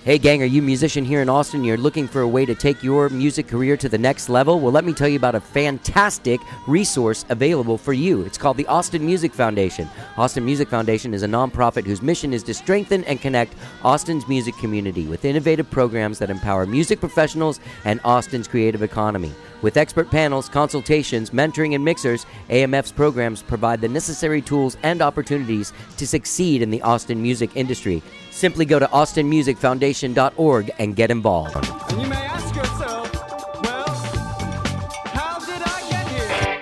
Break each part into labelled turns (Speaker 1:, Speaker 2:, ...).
Speaker 1: Hey gang, are you a musician here in Austin? You're looking for a way to take your music career to the next level? Well, let me tell you about a fantastic resource available for you. It's called the Austin Music Foundation. Austin Music Foundation is a nonprofit whose mission is to strengthen and connect Austin's music community with innovative programs that empower music professionals and Austin's creative economy. With expert panels, consultations, mentoring, and mixers, AMF's programs provide the necessary tools and opportunities to succeed in the Austin music industry. Simply go to austinmusicfoundation.org and get involved.
Speaker 2: And you may ask yourself, well, how did I get here?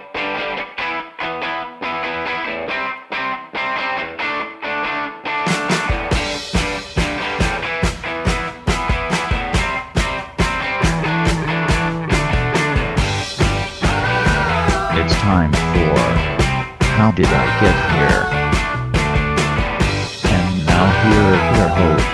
Speaker 3: It's time for How Did I Get Here? And now here are your hosts,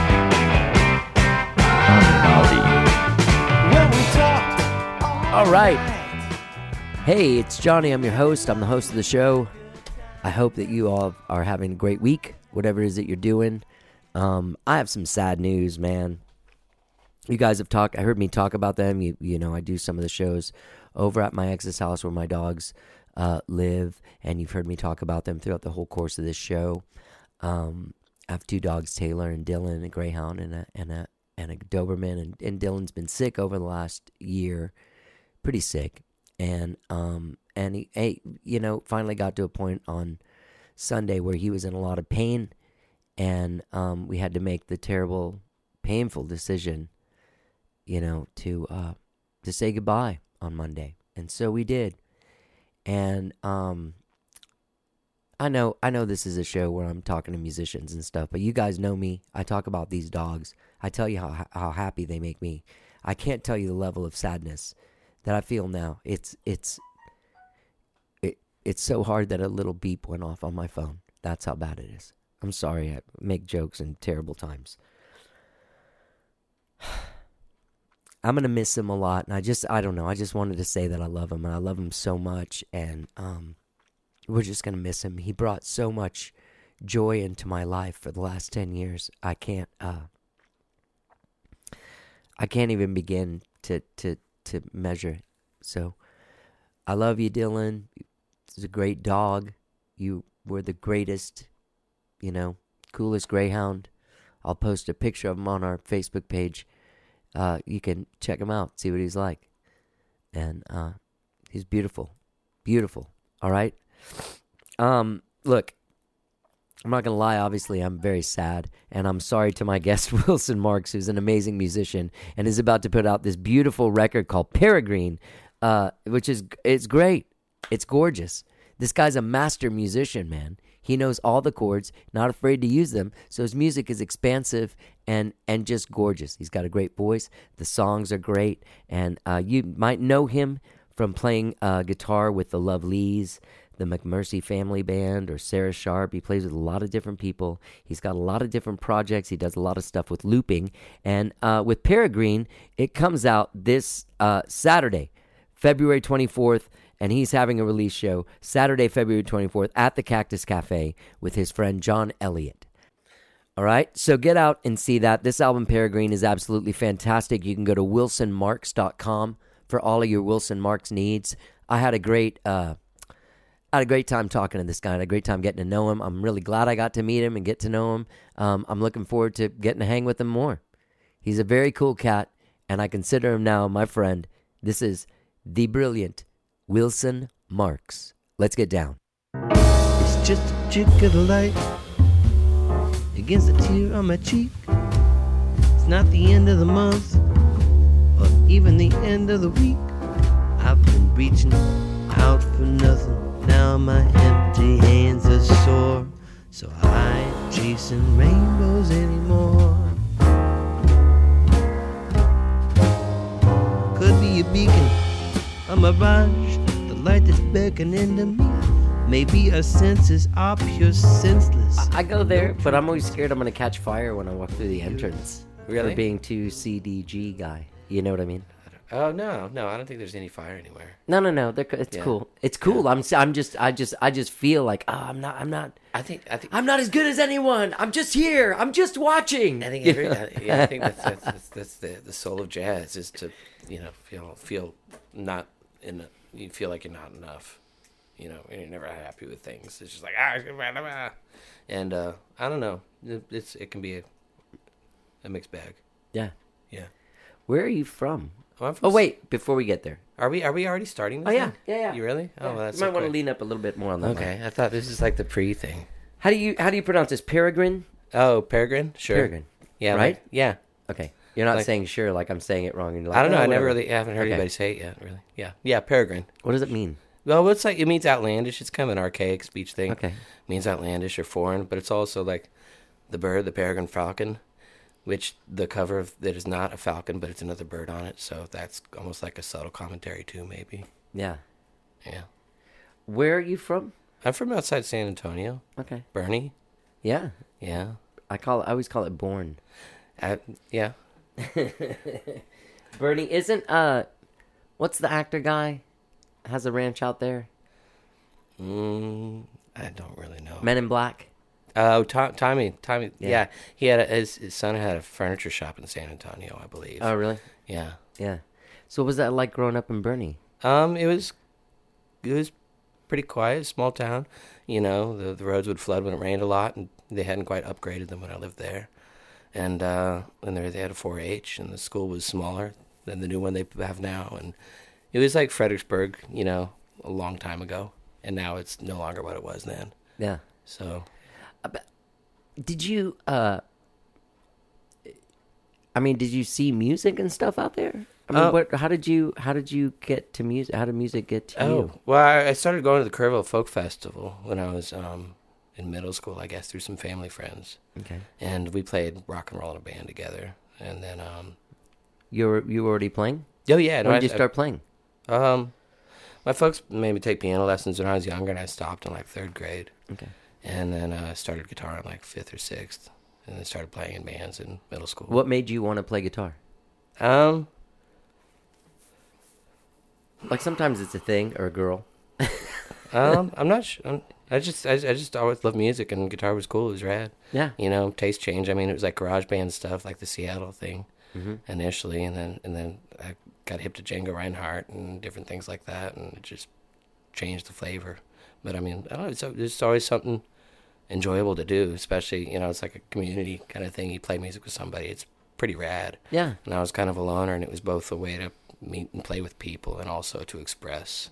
Speaker 3: Johnny.
Speaker 1: All right. Hey, it's Johnny. I'm your host. I'm the host of the show. I hope that you all are having a great week, whatever it is that you're doing. I have some sad news, man. You guys have heard me talk about them. You know, I do some of the shows over at my ex's house where my dogs live, and you've heard me talk about them throughout the whole course of this show. I have two dogs, Taylor and Dylan, a Greyhound and a Doberman, and Dylan's been sick over the last year, pretty sick, and he finally got to a point on Sunday where he was in a lot of pain, and we had to make the terrible, painful decision, to say goodbye on Monday, and so we did, and I know this is a show where I'm talking to musicians and stuff, but you guys know me. I talk about these dogs. I tell you how happy they make me. I can't tell you the level of sadness that I feel now. It's so hard that a little beep went off on my phone. That's how bad it is. I'm sorry I make jokes in terrible times. I'm going to miss him a lot, and I don't know. I just wanted to say that I love him, and I love him so much, and we're just going to miss him. He brought so much joy into my life for the last 10 years. I can't even begin to measure it. So I love you, Dylan. He's a great dog. You were the greatest, coolest Greyhound. I'll post a picture of him on our Facebook page. You can check him out, see what he's like. And he's beautiful. Beautiful. All right? Look, I'm not going to lie. Obviously, I'm very sad. And I'm sorry to my guest, Wilson Marks, who's an amazing musician and is about to put out this beautiful record called Peregrine, it's great. It's gorgeous. This guy's a master musician, man. He knows all the chords, not afraid to use them. So his music is expansive and just gorgeous. He's got a great voice. The songs are great. And you might know him from playing guitar with the Lovelies, the McMurcy Family Band, or Sarah Sharp. He plays with a lot of different people. He's got a lot of different projects. He does a lot of stuff with looping. And with Peregrine, it comes out this Saturday, February 24th. And he's having a release show Saturday, February 24th at the Cactus Cafe with his friend John Elliott. All right, so get out and see that. This album, Peregrine, is absolutely fantastic. You can go to wilsonmarks.com for all of your Wilson Marks needs. I had a great time talking to this guy. I had a great time getting to know him. I'm really glad I got to meet him and get to know him. I'm looking forward to getting to hang with him more. He's a very cool cat, and I consider him now my friend. This is the brilliant Wilson Marks. Let's get down.
Speaker 4: It's just a trick of the light against a tear on my cheek. It's not the end of the month or even the end of the week. I've been reaching out for nothing. Now my empty hands are sore, so I ain't chasing rainbows anymore. Could be a beacon, a mirage, the light that's beckoning to me. Maybe our senses are pure senseless.
Speaker 1: I go there, but I'm always scared I'm going to catch fire when I walk through the entrance.
Speaker 4: Really?
Speaker 1: For being too CDG guy. You know what I mean?
Speaker 5: Oh no, I don't think there's any fire anywhere.
Speaker 1: No. It's
Speaker 5: Yeah.
Speaker 1: cool. It's cool. I just feel like, oh, I'm not
Speaker 5: I think
Speaker 1: I'm not as good as anyone. I'm just here. I'm just watching.
Speaker 5: I think I think that's the soul of jazz is to feel not in you feel like you're not enough, and you're never happy with things. It's just like and I don't know. It can be a mixed bag.
Speaker 1: Yeah.
Speaker 5: Yeah.
Speaker 1: Where are you from?
Speaker 5: Oh, I'm from
Speaker 1: Oh wait, before we get there.
Speaker 5: Are we already starting this?
Speaker 1: Oh yeah,
Speaker 5: thing?
Speaker 1: yeah.
Speaker 5: You really? Oh,
Speaker 1: Yeah.
Speaker 5: well, that's
Speaker 1: you might
Speaker 5: so
Speaker 1: want to
Speaker 5: quick.
Speaker 1: lean up a little bit more on that.
Speaker 5: Okay, I thought this is like the pre thing.
Speaker 1: How do you pronounce this? Peregrine?
Speaker 5: Oh, Peregrine? Sure.
Speaker 1: Peregrine.
Speaker 5: Yeah.
Speaker 1: Right?
Speaker 5: Yeah.
Speaker 1: Okay. You're not
Speaker 5: Like-
Speaker 1: saying sure like I'm saying it wrong. And you're like,
Speaker 5: I don't know.
Speaker 1: "Oh,
Speaker 5: I never
Speaker 1: whatever."
Speaker 5: really haven't heard
Speaker 1: Okay.
Speaker 5: anybody say it yet. Really? Yeah. Yeah. Peregrine.
Speaker 1: What does it mean?
Speaker 5: Well, it's like it means outlandish. It's kind of an archaic speech thing.
Speaker 1: Okay.
Speaker 5: It means outlandish or foreign, but it's also like the bird, the peregrine falcon, which the cover of that is not a falcon, but it's another bird on it. So that's almost like a subtle commentary too, maybe.
Speaker 1: Yeah.
Speaker 5: Yeah.
Speaker 1: Where are you from?
Speaker 5: I'm from outside San Antonio,
Speaker 1: Okay.
Speaker 5: Bernie.
Speaker 1: Yeah.
Speaker 5: Yeah.
Speaker 1: I always call it Bourne.
Speaker 5: Yeah.
Speaker 1: Bernie isn't what's the actor guy? Has a ranch out there?
Speaker 5: I don't really know.
Speaker 1: Men in Black.
Speaker 5: Oh, Tommy.
Speaker 1: Yeah.
Speaker 5: Yeah. He had his son had a furniture shop in San Antonio, I believe.
Speaker 1: Oh really?
Speaker 5: Yeah.
Speaker 1: Yeah. So what was that like growing up in Bernie?
Speaker 5: It was pretty quiet, small town. The roads would flood when it rained a lot, and they hadn't quite upgraded them when I lived there. And they had a 4-H, and the school was smaller than the new one they have now. And it was like Fredericksburg, a long time ago, and now it's no longer what it was then.
Speaker 1: Yeah.
Speaker 5: So
Speaker 1: Did you did you see music and stuff out there? How did you get to music? How did music get to you?
Speaker 5: Well, I started going to the Kerrville Folk Festival when I was in middle school, I guess, through some family friends.
Speaker 1: Okay.
Speaker 5: And we played rock and roll in a band together. And then
Speaker 1: You were already playing?
Speaker 5: oh yeah, no,
Speaker 1: When did you start playing?
Speaker 5: my folks made me take piano lessons when I was younger, and I stopped in like 3rd grade.
Speaker 1: Okay.
Speaker 5: And then I started guitar in like 5th or 6th, and then started playing in bands in middle school.
Speaker 1: What made you want to play guitar? Like sometimes it's a thing or a girl.
Speaker 5: I'm not sure. I just always loved music, and guitar was cool. It was rad.
Speaker 1: Yeah.
Speaker 5: Taste change. I mean, it was like garage band stuff, like the Seattle thing
Speaker 1: Mm-hmm.
Speaker 5: initially, and then I got hip to Django Reinhardt and different things like that, and it just changed the flavor. But I mean, I don't know, it's always something enjoyable to do, especially it's like a community kind of thing. You play music with somebody, it's pretty rad.
Speaker 1: Yeah.
Speaker 5: And I was kind of a loner, and it was both a way to meet and play with people, and also to express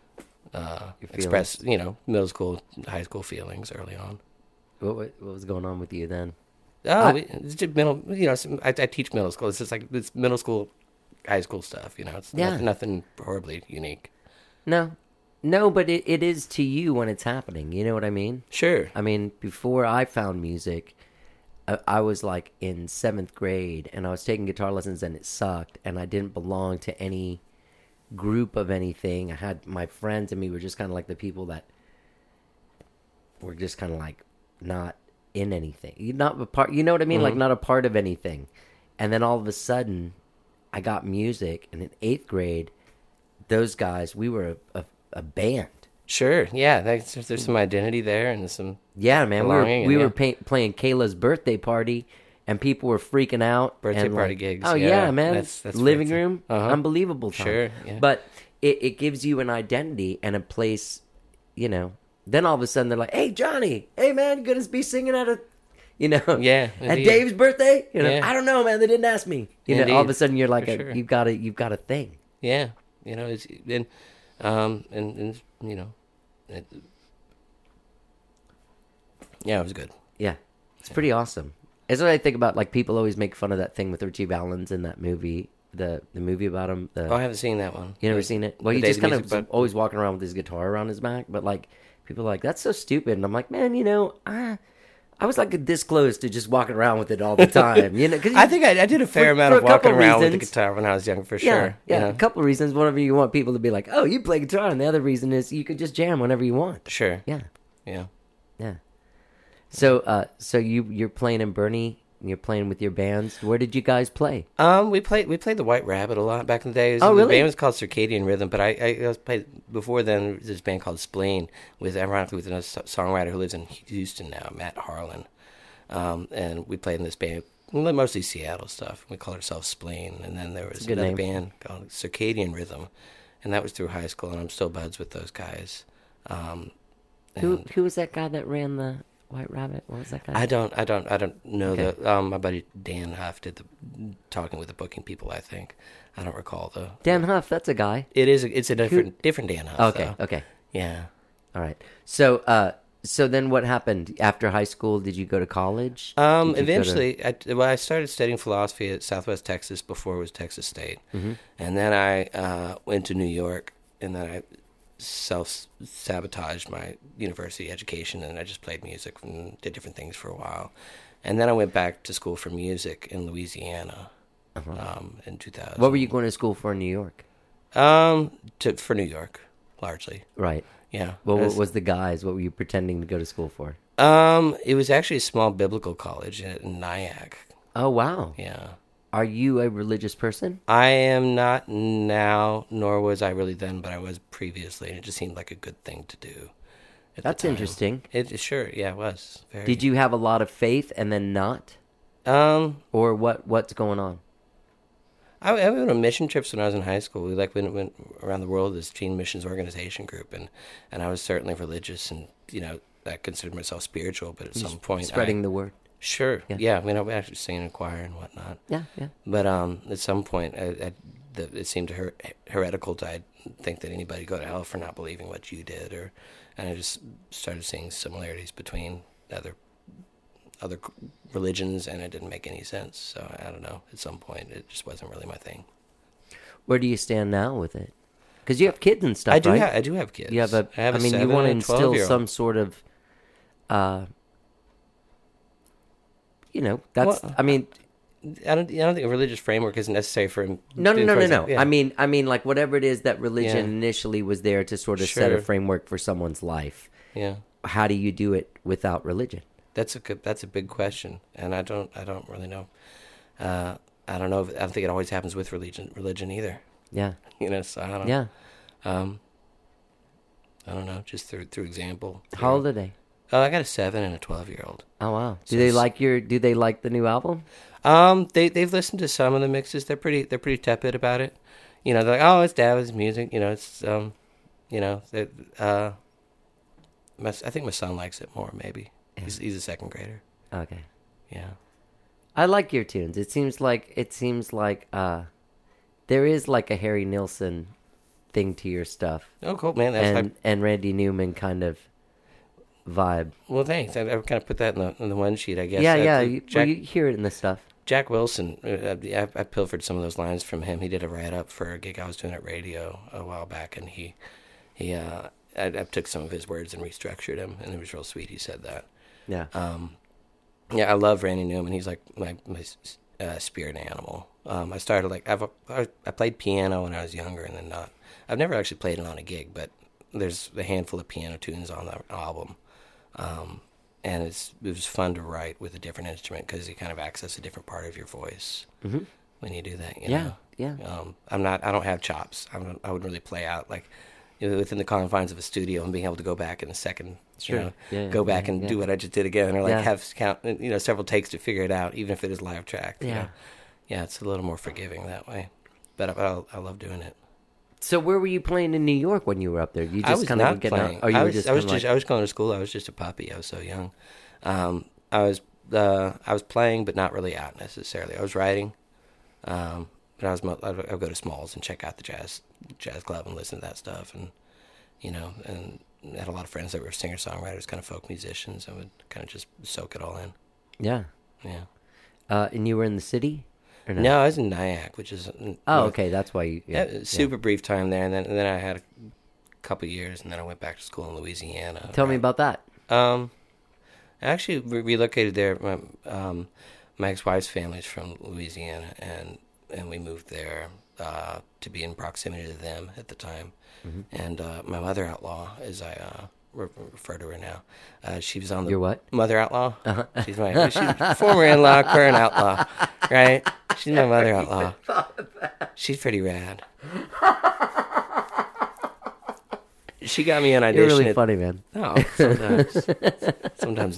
Speaker 5: middle school, high school feelings early on.
Speaker 1: What was going on with you then?
Speaker 5: It's just I teach middle school. It's just like it's middle school, high school stuff. It's
Speaker 1: Yeah.
Speaker 5: nothing horribly unique.
Speaker 1: No, but it is to you when it's happening. You know what I mean?
Speaker 5: Sure.
Speaker 1: I mean, before I found music, I was like in 7th grade, and I was taking guitar lessons, and it sucked, and I didn't belong to any group of anything. I had my friends and me were just kind of like the people that were just kind of like not in anything. Not a part, you know what I mean? Like not a part of anything. And then all of a sudden, I got music, and in 8th grade, those guys, we were a band.
Speaker 5: Sure. Yeah. There's some identity there, and some.
Speaker 1: Yeah, man,
Speaker 5: belonging,
Speaker 1: we
Speaker 5: and
Speaker 1: were playing Kayla's birthday party, and people were freaking out.
Speaker 5: Birthday
Speaker 1: and
Speaker 5: party
Speaker 1: like,
Speaker 5: gigs,
Speaker 1: Oh
Speaker 5: yeah,
Speaker 1: man,
Speaker 5: that's
Speaker 1: living
Speaker 5: fancy.
Speaker 1: room,
Speaker 5: Uh-huh.
Speaker 1: unbelievable time.
Speaker 5: Sure, yeah.
Speaker 1: But it gives you an identity and a place, Then all of a sudden they're like, "Hey, Johnny, hey man, you gonna be singing at a."
Speaker 5: Yeah,
Speaker 1: at
Speaker 5: indeed.
Speaker 1: Dave's birthday.
Speaker 5: Yeah.
Speaker 1: I don't know, man. They didn't ask me. All of a
Speaker 5: Indeed,
Speaker 1: sudden you're like,
Speaker 5: for sure.
Speaker 1: you've got a thing.
Speaker 5: Yeah. It's and yeah, it was good.
Speaker 1: Yeah, it's pretty awesome. It's what I think about. Like people always make fun of that thing with Richie Valens in that movie, the movie about him.
Speaker 5: I haven't seen that one.
Speaker 1: You never seen it? Well,
Speaker 5: The
Speaker 1: he
Speaker 5: Day
Speaker 1: just
Speaker 5: the
Speaker 1: kind
Speaker 5: Music
Speaker 1: of always walking around with his guitar around his back. But like people are like, that's so stupid. And I'm like, man, I was like this close to just walking around with it all the time. 'Cause
Speaker 5: I think I did a fair amount
Speaker 1: for
Speaker 5: of
Speaker 1: a couple
Speaker 5: walking around with the
Speaker 1: reasons.
Speaker 5: guitar when I was young, for
Speaker 1: yeah,
Speaker 5: sure.
Speaker 1: yeah. A couple of reasons. One of you want people to be like, oh, you play guitar, and the other reason is you could just jam whenever you want.
Speaker 5: Sure.
Speaker 1: Yeah,
Speaker 5: Yeah.
Speaker 1: yeah. So, you're playing in Bernie and you're playing with your bands. Where did you guys play?
Speaker 5: We played the White Rabbit a lot back in the day.
Speaker 1: Oh, really?
Speaker 5: The band was called Circadian Rhythm, but I was played before then. There was this band called Spleen, ironically with another songwriter who lives in Houston now, Matt Harlan, and we played in this band, mostly Seattle stuff. We called ourselves Spleen, and then there was
Speaker 1: good
Speaker 5: another
Speaker 1: name.
Speaker 5: band called Circadian Rhythm, and that was through high school, and I'm still buds with those guys.
Speaker 1: Who was that guy that ran the White Rabbit? What was that guy?
Speaker 5: I don't know.
Speaker 1: Okay.
Speaker 5: My buddy Dan Huff did the talking with the booking people. I think I don't recall the
Speaker 1: Dan Huff, that's a guy.
Speaker 5: It's a different Dan Huff.
Speaker 1: Okay,
Speaker 5: though.
Speaker 1: okay.
Speaker 5: Yeah.
Speaker 1: All right. So then what happened after high school? Did you go to college? Did you go to-
Speaker 5: Eventually, I started studying philosophy at Southwest Texas before it was Texas State, and then I went to New York, and then I self-sabotaged my university education, and I just played music and did different things for a while, and then I went back to school for music in Louisiana in 2000.
Speaker 1: What were you going to school for in New York?
Speaker 5: For New York, largely.
Speaker 1: Right.
Speaker 5: Yeah.
Speaker 1: Well, what was the guise? What were you pretending to go to school for?
Speaker 5: It was actually a small biblical college in Nyack.
Speaker 1: Oh, wow.
Speaker 5: Yeah.
Speaker 1: Are you a religious person?
Speaker 5: I am not now, nor was I really then, but I was previously, and it just seemed like a good thing to do. At the
Speaker 1: That's
Speaker 5: time.
Speaker 1: interesting.
Speaker 5: Sure, yeah, it was. Very.
Speaker 1: Did you have a lot of faith and then not? Or what's going on?
Speaker 5: I went on mission trips when I was in high school. We went around the world as Teen Missions Organization group, and I was certainly religious, and I considered myself spiritual, but at some point
Speaker 1: Spreading the word.
Speaker 5: Sure.
Speaker 1: Yeah.
Speaker 5: Yeah. I mean, I would actually sing in a choir and whatnot.
Speaker 1: Yeah, yeah.
Speaker 5: But at some point, it seemed heretical to think that anybody would go to hell for not believing what you did, and I just started seeing similarities between other religions, and it didn't make any sense. So I don't know. At some point, it just wasn't really my thing.
Speaker 1: Where do you stand now with it? Because you have kids and stuff,
Speaker 5: I do.
Speaker 1: right?
Speaker 5: I do have kids.
Speaker 1: You have
Speaker 5: I have a
Speaker 1: you
Speaker 5: 7
Speaker 1: want to
Speaker 5: and a
Speaker 1: instill
Speaker 5: 12-year-old.
Speaker 1: some sort of, that's.
Speaker 5: Well,
Speaker 1: I mean,
Speaker 5: I don't think a religious framework is necessary for him.
Speaker 1: no.
Speaker 5: Yeah.
Speaker 1: I mean, like whatever it is that religion
Speaker 5: Yeah.
Speaker 1: initially was there to sort of set a
Speaker 5: Sure.
Speaker 1: framework for someone's life.
Speaker 5: Yeah.
Speaker 1: How do you do it without religion?
Speaker 5: That's a big question, and I don't really know. I don't know. I don't think it always happens with religion either.
Speaker 1: Yeah,
Speaker 5: So I don't.
Speaker 1: yeah.
Speaker 5: I don't know. Just through example.
Speaker 1: How old are they?
Speaker 5: Oh, I got a 7 and a 12-year-old.
Speaker 1: Oh wow.
Speaker 5: So
Speaker 1: Do they
Speaker 5: it's-
Speaker 1: Do they like the new album?
Speaker 5: They've listened to some of the mixes. They're pretty tepid about it. They're like, oh, it's David's music. It's I think my son likes it more. Maybe he's a second grader.
Speaker 1: Okay.
Speaker 5: Yeah.
Speaker 1: I like your tunes. It seems like there is like a Harry Nilsson thing to your stuff,
Speaker 5: Oh, cool, man. That's
Speaker 1: and Randy Newman kind of vibe.
Speaker 5: well, thanks. I kind of put that in the one sheet, I guess.
Speaker 1: Yeah.
Speaker 5: Jack,
Speaker 1: You hear it in the stuff.
Speaker 5: Jack Wilson, I pilfered some of those lines from him. He did a write-up for a gig I was doing at radio a while back, and I took some of his words and restructured them, and it was real sweet. He said that.
Speaker 1: Yeah.
Speaker 5: Yeah, I love Randy Newman. He's like my spirit animal. I started I played piano when I was younger, and then not. I've never actually played it on a gig, but there's a handful of piano tunes on the album, and it was fun to write with a different instrument because you kind of access a different part of your voice when you do that. You know?
Speaker 1: Yeah.
Speaker 5: I don't have chops. I wouldn't really play out like within the confines of a studio and being able to go back in a second.
Speaker 1: Sure.
Speaker 5: Go back and do what I just did again, or like
Speaker 1: Yeah.
Speaker 5: have count several takes to figure it out, even if it is live tracked.
Speaker 1: Yeah.
Speaker 5: Yeah, it's a little more forgiving that way. But I love doing it.
Speaker 1: So where were you playing in New York when you were up there? You
Speaker 5: I
Speaker 1: just
Speaker 5: was
Speaker 1: kind
Speaker 5: not
Speaker 1: of getting
Speaker 5: playing.
Speaker 1: out. Oh, you
Speaker 5: I
Speaker 1: were
Speaker 5: was
Speaker 1: just.
Speaker 5: I was
Speaker 1: kinda
Speaker 5: just
Speaker 1: like,
Speaker 5: I was going to school. I was just a puppy. I was so young. I was playing, but not really out necessarily. I was writing. But I'd go to Smalls and check out the jazz club and listen to that stuff, and and I had a lot of friends that were singer songwriters, kind of folk musicians, and would kind of just soak it all in.
Speaker 1: Yeah.
Speaker 5: Yeah.
Speaker 1: And you were in the city? Or
Speaker 5: No, I was in Nyack, which is
Speaker 1: Okay, that's why you.
Speaker 5: Yeah, super brief time there, and then I had a couple years, and then I went back to school in Louisiana.
Speaker 1: Tell me about that.
Speaker 5: I actually relocated there. My ex-wife's family's from Louisiana, and we moved there to be in proximity to them at the time. And my mother-in-law, as I refer to her now. She was on the
Speaker 1: Your what?
Speaker 5: Mother Outlaw. She's former in-law, current outlaw, right? She's my mother outlaw. She's pretty rad. She got me an audition.
Speaker 1: You're really funny, man.
Speaker 5: No, sometimes. Sometimes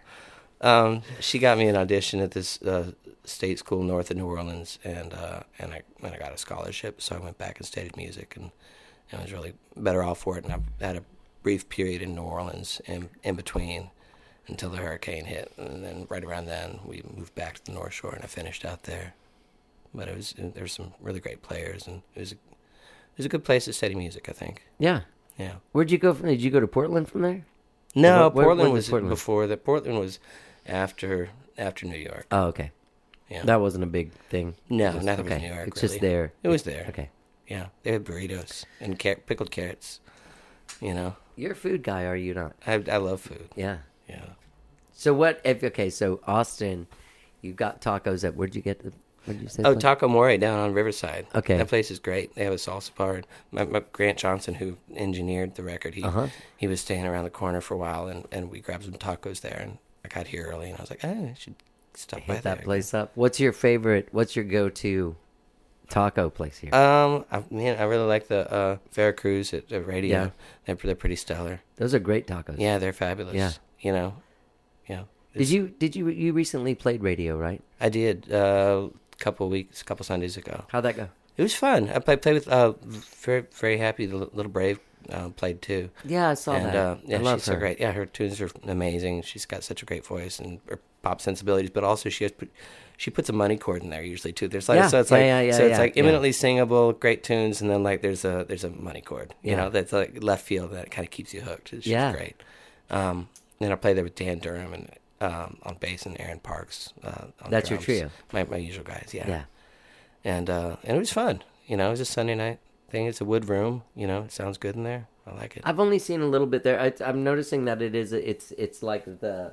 Speaker 5: not. She got me an audition at this state school north of New Orleans, and I got a scholarship, so I went back and studied music, and I was really better off for it. And I had a brief period in New Orleans in between until the hurricane hit, and then right around then we moved back to the North Shore, and I finished out there. But there were some really great players, and it was a good place to study music, I think.
Speaker 1: Yeah.
Speaker 5: Yeah.
Speaker 1: Where'd you go from? Did you go to Portland from there?
Speaker 5: No,
Speaker 1: Where
Speaker 5: Portland
Speaker 1: was
Speaker 5: was
Speaker 1: Portland?
Speaker 5: before that. Portland was after New York.
Speaker 1: Oh, okay.
Speaker 5: Yeah.
Speaker 1: That wasn't a big thing.
Speaker 5: No,
Speaker 1: Just-
Speaker 5: nothing
Speaker 1: okay.
Speaker 5: was New York.
Speaker 1: It's
Speaker 5: really.
Speaker 1: just there.
Speaker 5: It was there.
Speaker 1: Okay.
Speaker 5: Yeah, they had burritos and pickled carrots. You know,
Speaker 1: You're a food guy, are you not?
Speaker 5: I love food.
Speaker 1: Yeah.
Speaker 5: Yeah.
Speaker 1: So what? So Austin, you've got tacos at. Where'd you get the? What'd you say?
Speaker 5: Oh,
Speaker 1: place?
Speaker 5: Taco More down on Riverside.
Speaker 1: Okay.
Speaker 5: That place is great. They have a salsa bar. My Grant Johnson, who engineered the record, he was staying around the corner for a while, and we grabbed some tacos there. And I got here early, and I was like, I should stop by
Speaker 1: Hit
Speaker 5: there.
Speaker 1: that place up. What's your favorite? What's your go-to taco place here?
Speaker 5: I really like the Veracruz at Radio.
Speaker 1: Yeah.
Speaker 5: They're pretty stellar.
Speaker 1: Those are great tacos.
Speaker 5: Yeah, they're fabulous.
Speaker 1: Yeah.
Speaker 5: You know, yeah.
Speaker 1: Did you recently played radio, right?
Speaker 5: I did couple Sundays ago.
Speaker 1: How'd that go?
Speaker 5: It was fun. I played with very very happy. The Little Brave played too.
Speaker 1: Yeah, I saw
Speaker 5: And
Speaker 1: that.
Speaker 5: yeah,
Speaker 1: I love
Speaker 5: she's
Speaker 1: her.
Speaker 5: so great. Yeah, her tunes are amazing. She's got such a great voice and her pop sensibilities, but also she puts a money chord in there usually too. There's like
Speaker 1: Yeah,
Speaker 5: so it's
Speaker 1: yeah,
Speaker 5: like
Speaker 1: yeah,
Speaker 5: so it's
Speaker 1: yeah,
Speaker 5: like
Speaker 1: yeah.
Speaker 5: eminently singable, great tunes, and then like there's a money chord. You
Speaker 1: Yeah.
Speaker 5: know, that's like left field that kind of keeps you hooked. She's
Speaker 1: Yeah.
Speaker 5: great. And I played there with Dan Durham and on bass and Aaron Parks. On
Speaker 1: That's your
Speaker 5: drums.
Speaker 1: trio?
Speaker 5: My usual guys.
Speaker 1: Yeah.
Speaker 5: And it was fun. You know, it was a Sunday night thing. It's a wood room. You know, it sounds good in there. I like it.
Speaker 1: I've only seen a little bit there. I'm noticing that it's like the.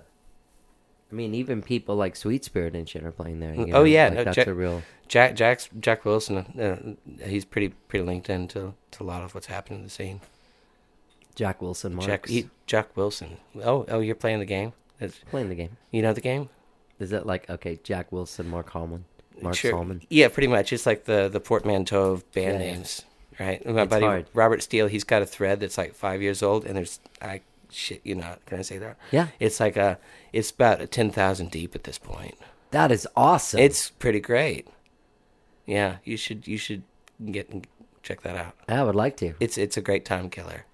Speaker 1: I mean, even people like Sweet Spirit and shit are playing there. You know?
Speaker 5: Oh, yeah,
Speaker 1: Like,
Speaker 5: no,
Speaker 1: that's
Speaker 5: Jack-
Speaker 1: a real.
Speaker 5: Jack Wilson. He's pretty linked into a lot of what's happening in the scene.
Speaker 1: Jack Wilson Marks
Speaker 5: Jack Wilson. Oh, you're playing the game.
Speaker 1: playing the game.
Speaker 5: You know the game?
Speaker 1: Is that like Jack Wilson, Mark Hallman, Mark
Speaker 5: Sure.
Speaker 1: Salman?
Speaker 5: Yeah, pretty much. It's like the portmanteau of band
Speaker 1: Yeah, yeah.
Speaker 5: names, right? My
Speaker 1: It's
Speaker 5: buddy
Speaker 1: hard.
Speaker 5: Robert Steele, he's got a thread that's like 5 years old, and can I say that?
Speaker 1: Yeah.
Speaker 5: It's like it's about 10,000 deep at this point.
Speaker 1: That is awesome.
Speaker 5: It's pretty great. Yeah, you should check that out.
Speaker 1: I would like to.
Speaker 5: It's a great time killer.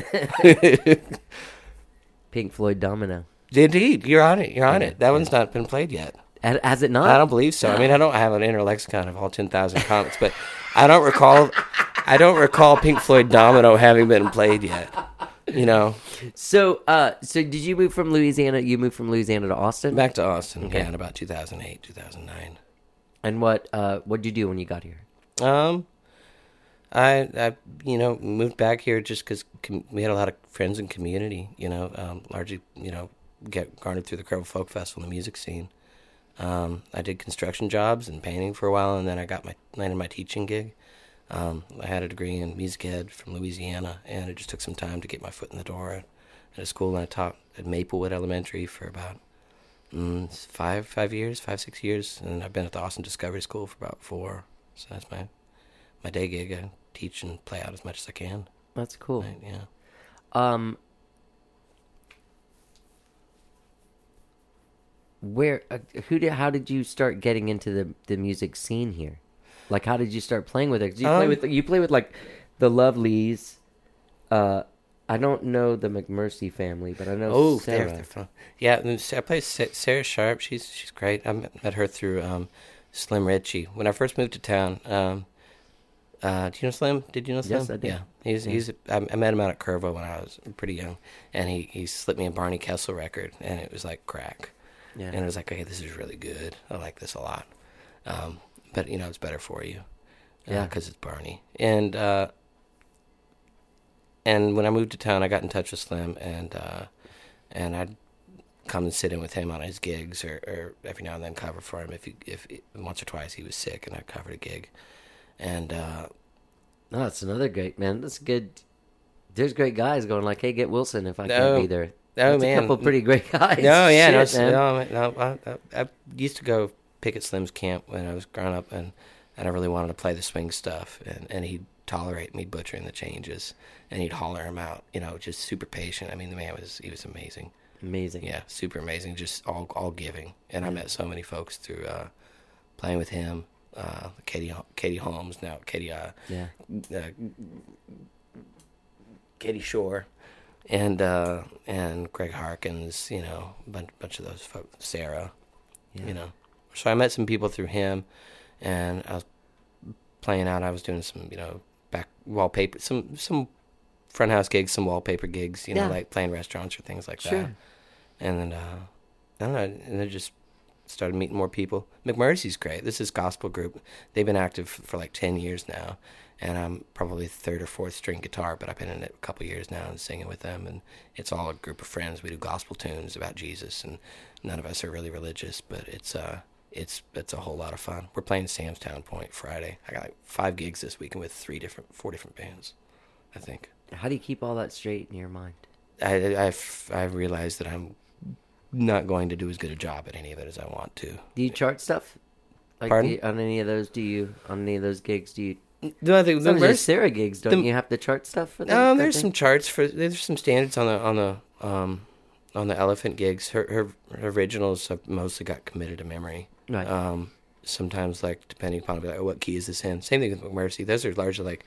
Speaker 1: Pink Floyd Domino.
Speaker 5: Indeed, you're on it. You're on
Speaker 1: Yeah,
Speaker 5: it. That one's not been played yet.
Speaker 1: Has it not?
Speaker 5: I don't believe so. I mean, I don't have an inner lexicon of all 10,000 comics, but I don't recall Pink Floyd Domino having been played yet. You know,
Speaker 1: So did you move from Louisiana? You moved from Louisiana to Austin?
Speaker 5: back to Austin,
Speaker 1: Okay.
Speaker 5: yeah, in about 2008, 2009.
Speaker 1: And what'd you do when you got here?
Speaker 5: I moved back here just because we had a lot of friends and community, largely, get garnered through the Kerrville Folk Festival and the music scene. I did construction jobs and painting for a while, and then I landed my teaching gig. I had a degree in music ed from Louisiana, and it just took some time to get my foot in the door at a school, and I taught at Maplewood Elementary for about 6 years, and I've been at the Austin Discovery School for about 4. So that's my day gig. I teach and play out as much as I can.
Speaker 1: That's cool.
Speaker 5: Right, yeah.
Speaker 1: How did you start getting into the music scene here? Like, how did you start playing with it? 'Cause you play with like the Lovelies. I don't know the McMurphy family, but I know Sarah.
Speaker 5: they're fun. Yeah, and I play Sarah Sharp. She's great. I met her through Slim Ritchie when I first moved to town. Do you know Slim? Did you know Slim?
Speaker 1: Yes, I did.
Speaker 5: Yeah, I met him out at Kerrville when I was pretty young, and he slipped me a Barney Kessel record, and it was like crack.
Speaker 1: Yeah.
Speaker 5: And I was like, okay, this is really good. I like this a lot. But it's better for you.
Speaker 1: Yeah.
Speaker 5: Because it's Barney. And when I moved to town, I got in touch with Slim, and I'd come and sit in with him on his gigs, or every now and then cover for him. If once or twice he was sick, and I covered a gig. And
Speaker 1: No, that's another great man. That's good. There's great guys going like, "Hey, get Wilson if I
Speaker 5: No.
Speaker 1: can't be there."
Speaker 5: Oh,
Speaker 1: That's
Speaker 5: man.
Speaker 1: a couple pretty great guys.
Speaker 5: No, yeah,
Speaker 1: Shit, man.
Speaker 5: I used to go Picket Slim's camp when I was growing up, and I really wanted to play the swing stuff, and he'd tolerate me butchering the changes, and he'd holler him out, just super patient. I mean, the man he was amazing.
Speaker 1: Amazing.
Speaker 5: Yeah, super amazing, just all giving. And I met so many folks through playing with him, Katie Holmes, now Katie Shore, and Greg Harkins, bunch of those folks, Sarah, So I met some people through him, and I was playing out. I was doing some, back wallpaper, some front house gigs, some wallpaper gigs, like playing restaurants or things like that. And then I don't know, and then just started meeting more people. McMurphy's great. This is gospel group. They've been active for like 10 years now. And I'm probably third or fourth string guitar, but I've been in it a couple years now and singing with them. And it's all a group of friends. We do gospel tunes about Jesus, and none of us are really religious, but it's a whole lot of fun. We're playing Samstown Point Friday. I got like 5 gigs this weekend with 4 different bands, I think.
Speaker 1: How do you keep all that straight in your mind?
Speaker 5: I've realized that I'm not going to do as good a job at any of it as I want to.
Speaker 1: Do you chart stuff? Like
Speaker 5: Pardon?
Speaker 1: on any of those gigs? Do you?
Speaker 5: No, I think
Speaker 1: Some of the Sarah gigs, don't you have to chart stuff for them?
Speaker 5: There's some charts there's some standards on the Elephant gigs. Her originals have mostly got committed to memory.
Speaker 1: Right.
Speaker 5: Sometimes, like, depending upon, like, what key is this in? Same thing with McMurphy. Those are largely like,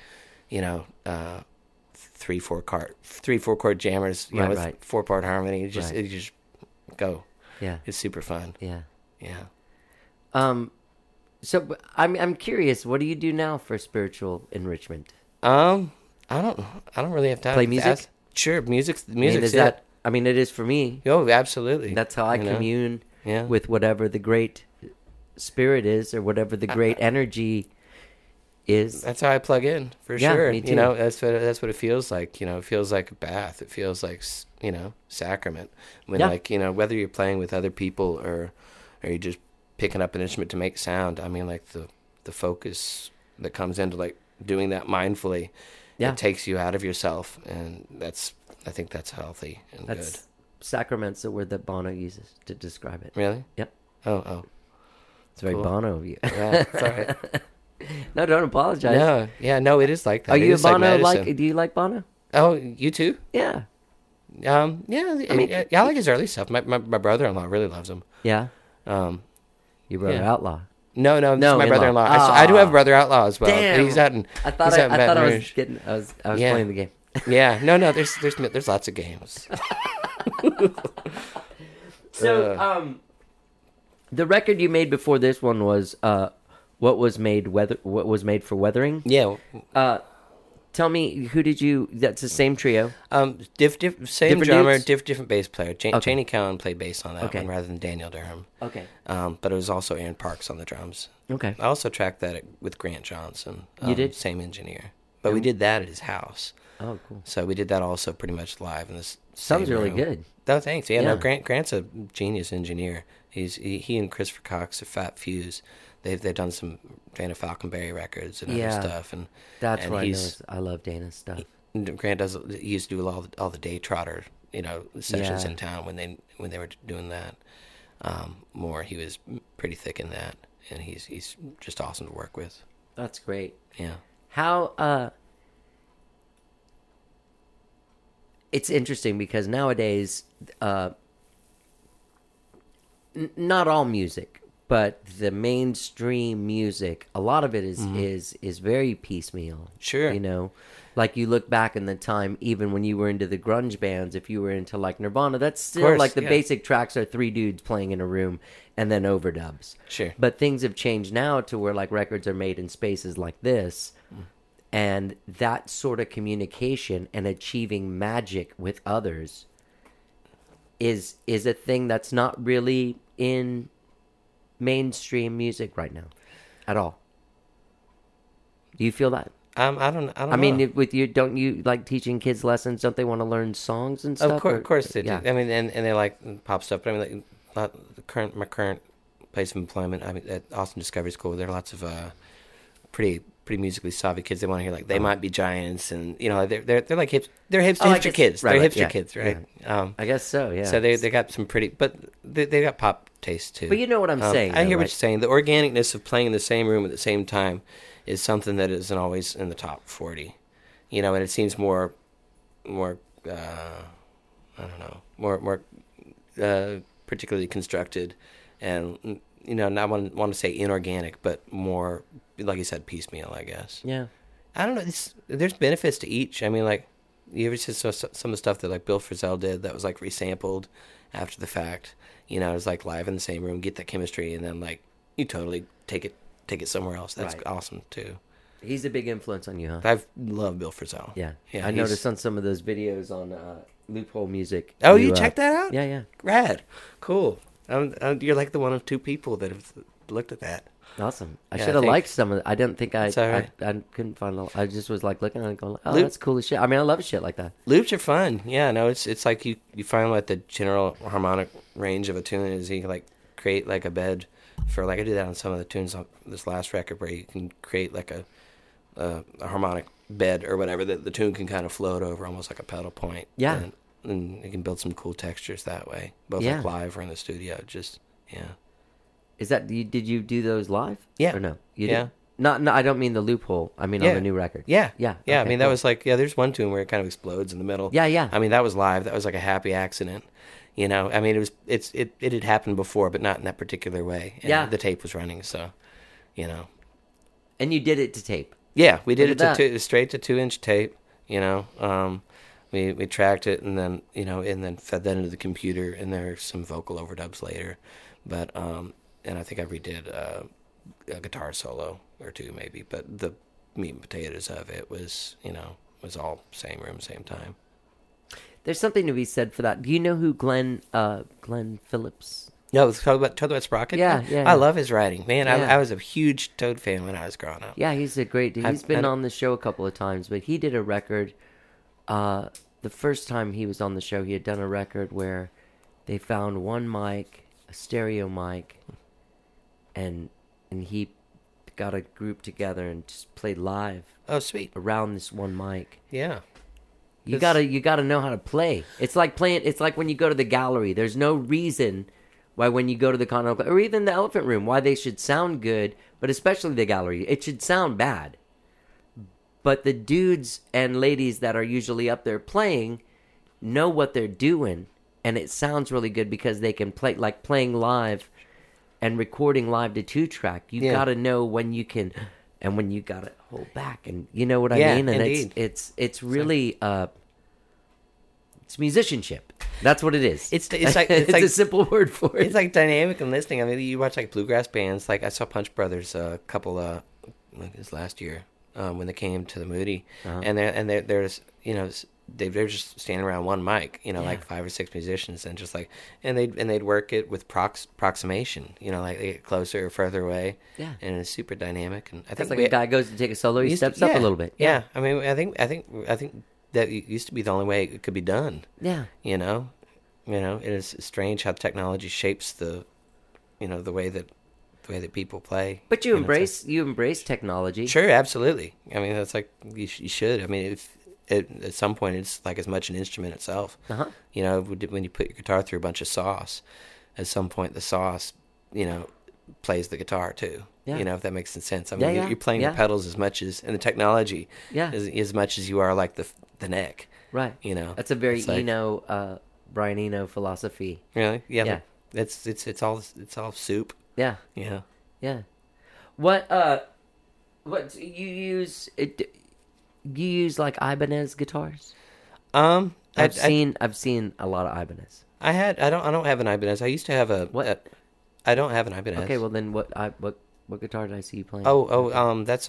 Speaker 5: 3/4 chord jammers, with 4-part harmony. You just go.
Speaker 1: Yeah.
Speaker 5: It's super fun.
Speaker 1: Yeah.
Speaker 5: Yeah.
Speaker 1: So I'm curious. What do you do now for spiritual enrichment?
Speaker 5: I don't really have time.
Speaker 1: Play
Speaker 5: to
Speaker 1: music?
Speaker 5: ask. Sure, music's
Speaker 1: Is
Speaker 5: it.
Speaker 1: that? I mean, it is for me.
Speaker 5: Oh, absolutely.
Speaker 1: That's how I commune
Speaker 5: Yeah.
Speaker 1: with whatever the great spirit is, or whatever the great energy is.
Speaker 5: That's how I plug in, for
Speaker 1: Yeah,
Speaker 5: sure.
Speaker 1: me too.
Speaker 5: That's what it feels like. It feels like a bath. It feels like, sacrament. When, like, whether you're playing with other people or you're just picking up an instrument to make sound. I mean, like, the focus that comes into, like, doing that mindfully, it takes you out of yourself, and I think that's healthy and good.
Speaker 1: Sacrament's the word that Bono uses to describe it.
Speaker 5: Really?
Speaker 1: Yep.
Speaker 5: Oh.
Speaker 1: It's very
Speaker 5: Cool.
Speaker 1: Bono of you.
Speaker 5: Yeah, it's all right.
Speaker 1: No, don't apologize.
Speaker 5: No, it is like that.
Speaker 1: Are
Speaker 5: It
Speaker 1: you a
Speaker 5: is like
Speaker 1: Bono?
Speaker 5: medicine.
Speaker 1: Do you like Bono?
Speaker 5: Oh, you too?
Speaker 1: Yeah.
Speaker 5: Yeah, I like his early stuff. My brother-in-law really loves him.
Speaker 1: Yeah. Your brother
Speaker 5: Yeah.
Speaker 1: Outlaw.
Speaker 5: No, this is my
Speaker 1: in-law.
Speaker 5: brother-in-law. I do have a brother outlaw as well.
Speaker 1: Damn.
Speaker 5: But he's out in.
Speaker 1: I thought
Speaker 5: he's out in
Speaker 1: I
Speaker 5: Baton
Speaker 1: thought I was
Speaker 5: Rouge.
Speaker 1: getting. I was
Speaker 5: Yeah.
Speaker 1: playing the game.
Speaker 5: Yeah, no. There's lots of games.
Speaker 1: So, the record you made before this one was what was made for Weathering.
Speaker 5: Yeah.
Speaker 1: Tell me, who did you? That's the same trio.
Speaker 5: Same
Speaker 1: Different
Speaker 5: drummer,
Speaker 1: dudes?
Speaker 5: different bass player. Cheney Cowan played bass on that
Speaker 1: Okay.
Speaker 5: one rather than Daniel Durham.
Speaker 1: Okay.
Speaker 5: But it was also Aaron Parks on the drums.
Speaker 1: Okay.
Speaker 5: I also tracked that with Grant Johnson.
Speaker 1: You did?
Speaker 5: Same engineer. But we did that at his house.
Speaker 1: Oh, cool.
Speaker 5: So we did that also pretty much live in this.
Speaker 1: Sounds
Speaker 5: same
Speaker 1: really
Speaker 5: room.
Speaker 1: good.
Speaker 5: No, thanks. Yeah,
Speaker 1: Yeah.
Speaker 5: no, Grant's a genius engineer. He and Christopher Cox of Fat Fuse. They've done some Dana Falconberry records and
Speaker 1: Yeah.
Speaker 5: other stuff. And
Speaker 1: That's
Speaker 5: and
Speaker 1: why
Speaker 5: he's
Speaker 1: I love Dana's stuff.
Speaker 5: Grant does. He used to do all the day trotter, sessions
Speaker 1: Yeah.
Speaker 5: in town when they were doing that. More, he was pretty thick in that, and he's just awesome to work with.
Speaker 1: That's great.
Speaker 5: Yeah.
Speaker 1: How it's interesting because nowadays not all music, but the mainstream music, a lot of it is very piecemeal.
Speaker 5: Sure.
Speaker 1: Like you look back in the time, even when you were into the grunge bands, if you were into like Nirvana, that's still
Speaker 5: course,
Speaker 1: like the
Speaker 5: yeah.
Speaker 1: basic tracks are 3 dudes playing in a room and then overdubs.
Speaker 5: Sure.
Speaker 1: But things have changed now to where like records are made in spaces like this. And that sort of communication and achieving magic with others is a thing that's not really in mainstream music right now at all. Do you feel that?
Speaker 5: I don't know.
Speaker 1: I mean, with you, don't you like teaching kids lessons? Don't they want to learn songs and stuff?
Speaker 5: Of course they do.
Speaker 1: Yeah.
Speaker 5: I mean, and they like pop stuff. But I mean, like, my current place of employment, I mean, at Austin Discovery School, there are lots of pretty pretty musically savvy kids. They want to hear like They Might Be Giants, and they're like they're
Speaker 1: Oh, I
Speaker 5: hipster
Speaker 1: guess-
Speaker 5: kids.
Speaker 1: right,
Speaker 5: They're
Speaker 1: right,
Speaker 5: hipster
Speaker 1: yeah,
Speaker 5: kids, right?
Speaker 1: I guess so. Yeah.
Speaker 5: So they got some pretty, but they got pop taste too.
Speaker 1: But you know what I'm saying,
Speaker 5: I
Speaker 1: though,
Speaker 5: hear what
Speaker 1: right?
Speaker 5: you're saying. The organicness of playing in the same room at the same time is something that isn't always in the top 40. And it seems more, I don't know, more particularly constructed, and not want to say inorganic, but more, like you said, piecemeal, I guess.
Speaker 1: Yeah.
Speaker 5: I don't know. There's benefits to each. I mean, like, you ever see some of the stuff that like Bill Frisell did that was like resampled after the fact? It was like live in the same room, get that chemistry, and then like you totally take it somewhere else. That's
Speaker 1: Right.
Speaker 5: awesome too.
Speaker 1: He's a big influence on you, huh?
Speaker 5: I've loved Bill Frisell.
Speaker 1: Yeah.
Speaker 5: Yeah,
Speaker 1: I
Speaker 5: he's-
Speaker 1: noticed on some of those videos on Loophole Music.
Speaker 5: Oh, you checked that out?
Speaker 1: Yeah, yeah.
Speaker 5: Rad. Cool. You're like the one of two people that have looked at that.
Speaker 1: Awesome. I
Speaker 5: Yeah, I
Speaker 1: should have
Speaker 5: think-
Speaker 1: liked some of it. I didn't think
Speaker 5: That's all right.
Speaker 1: I couldn't find it. I just was like looking at it going, oh,
Speaker 5: Loop-
Speaker 1: that's cool as shit. I mean, I love shit like that.
Speaker 5: Loops are fun. Yeah, no, it's like you find like the general harmonic range of a tune is you can like create like a bed for like I do that on some of the tunes on this last record where you can create like a harmonic bed or whatever that the tune can kind of float over almost like a pedal point.
Speaker 1: Yeah.
Speaker 5: And you can build some cool textures that way, both
Speaker 1: Yeah.
Speaker 5: like live or in the studio. Just yeah.
Speaker 1: Is that, did you do those live?
Speaker 5: Yeah.
Speaker 1: Or no? You
Speaker 5: Yeah.
Speaker 1: did? No, I don't mean the Loophole. I mean
Speaker 5: Yeah.
Speaker 1: on the new record.
Speaker 5: Yeah.
Speaker 1: Yeah.
Speaker 5: Yeah.
Speaker 1: Okay,
Speaker 5: I mean, that
Speaker 1: cool.
Speaker 5: was like, there's one tune where it kind of explodes in the middle.
Speaker 1: Yeah, yeah.
Speaker 5: I mean, that was live. That was like a happy accident. I mean, it had happened before, but not in that particular way. And
Speaker 1: Yeah.
Speaker 5: the tape was running, so,
Speaker 1: And you did it to tape.
Speaker 5: Yeah, we did
Speaker 1: Look
Speaker 5: it
Speaker 1: at
Speaker 5: to
Speaker 1: that.
Speaker 5: straight to 2-inch tape. We tracked it and then fed that into the computer, and there's some vocal overdubs later, but and I think I redid a guitar solo or two maybe, but the meat and potatoes of it was all same room, same time.
Speaker 1: There's something to be said for that. Do you know who Glenn Phillips?
Speaker 5: No, talk about Sprocket.
Speaker 1: Yeah, yeah.
Speaker 5: I love his writing, man.
Speaker 1: Yeah.
Speaker 5: I was a huge Toad fan when I was growing up.
Speaker 1: Yeah, he's a great dude.
Speaker 5: I've-
Speaker 1: He's been
Speaker 5: I-
Speaker 1: on the show a couple of times, but he did a record. The first time he was on the show, he had done a record where they found one mic, a stereo mic, and he got a group together and just played live
Speaker 5: Oh, sweet.
Speaker 1: around this one mic.
Speaker 5: Yeah.
Speaker 1: You
Speaker 5: This-
Speaker 1: gotta know how to play. It's like playing. It's like when you go to the gallery. There's no reason why when you go to the Continental or even the Elephant Room why they should sound good, but especially the gallery, it should sound bad. But the dudes and ladies that are usually up there playing know what they're doing, and it sounds really good because they can play, like playing live and recording live to 2-track. You
Speaker 5: Yeah.
Speaker 1: gotta know when you can and when you gotta hold back, and you know what I
Speaker 5: Yeah,
Speaker 1: mean. And
Speaker 5: indeed.
Speaker 1: it's really it's musicianship. That's what it is.
Speaker 5: It's like
Speaker 1: it's
Speaker 5: like
Speaker 1: a simple word for it.
Speaker 5: it's like dynamic and listening. I mean, you watch like bluegrass bands. Like I saw Punch Brothers a couple like this last year when they came to the Moody,
Speaker 1: Uh-huh.
Speaker 5: and there's they're just standing around one mic, like 5 or 6 musicians, and just like they'd work it with proximation, like they get closer or further away,
Speaker 1: Yeah.
Speaker 5: and it's super dynamic. And I
Speaker 1: It's
Speaker 5: think
Speaker 1: like
Speaker 5: we-
Speaker 1: a guy goes to take a solo, he
Speaker 5: used to-
Speaker 1: steps up
Speaker 5: yeah,
Speaker 1: a little bit.
Speaker 5: Yeah, I mean, I think that used to be the only way it could be done.
Speaker 1: Yeah.
Speaker 5: It is strange how technology shapes the way that people play.
Speaker 1: But you
Speaker 5: it's like-
Speaker 1: embrace technology.
Speaker 5: Sure, absolutely. I mean, that's like you should. I mean, if at some point it's like as much an instrument itself.
Speaker 1: Uh-huh.
Speaker 5: When you put your guitar through a bunch of sauce, at some point the sauce, plays the guitar too.
Speaker 1: Yeah.
Speaker 5: If that makes some sense. I
Speaker 1: Yeah,
Speaker 5: mean,
Speaker 1: yeah,
Speaker 5: you're playing
Speaker 1: yeah.
Speaker 5: the pedals as much as, and the technology,
Speaker 1: Yeah.
Speaker 5: as much as you are like the neck.
Speaker 1: Right.
Speaker 5: That's
Speaker 1: That's a very
Speaker 5: it's like,
Speaker 1: Brian Eno philosophy.
Speaker 5: Really? Yeah.
Speaker 1: Yeah.
Speaker 5: It's all soup.
Speaker 1: Yeah.
Speaker 5: Yeah.
Speaker 1: Yeah. What you use? You use like Ibanez guitars? I've seen a lot of Ibanez.
Speaker 5: I don't have an Ibanez. I used to have a
Speaker 1: What?
Speaker 5: I don't have an Ibanez.
Speaker 1: Okay, well then what guitar did I see you playing?
Speaker 5: That's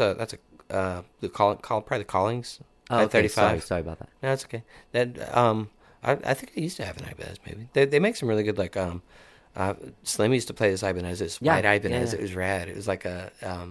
Speaker 5: probably the Collings.
Speaker 1: Oh, okay,
Speaker 5: I-35.
Speaker 1: sorry about that.
Speaker 5: No, it's okay. That I think I used to have an Ibanez. Maybe they make some really good like Slim used to play this Ibanez. This
Speaker 1: Yeah,
Speaker 5: white Ibanez.
Speaker 1: yeah.
Speaker 5: It was rad. It was like it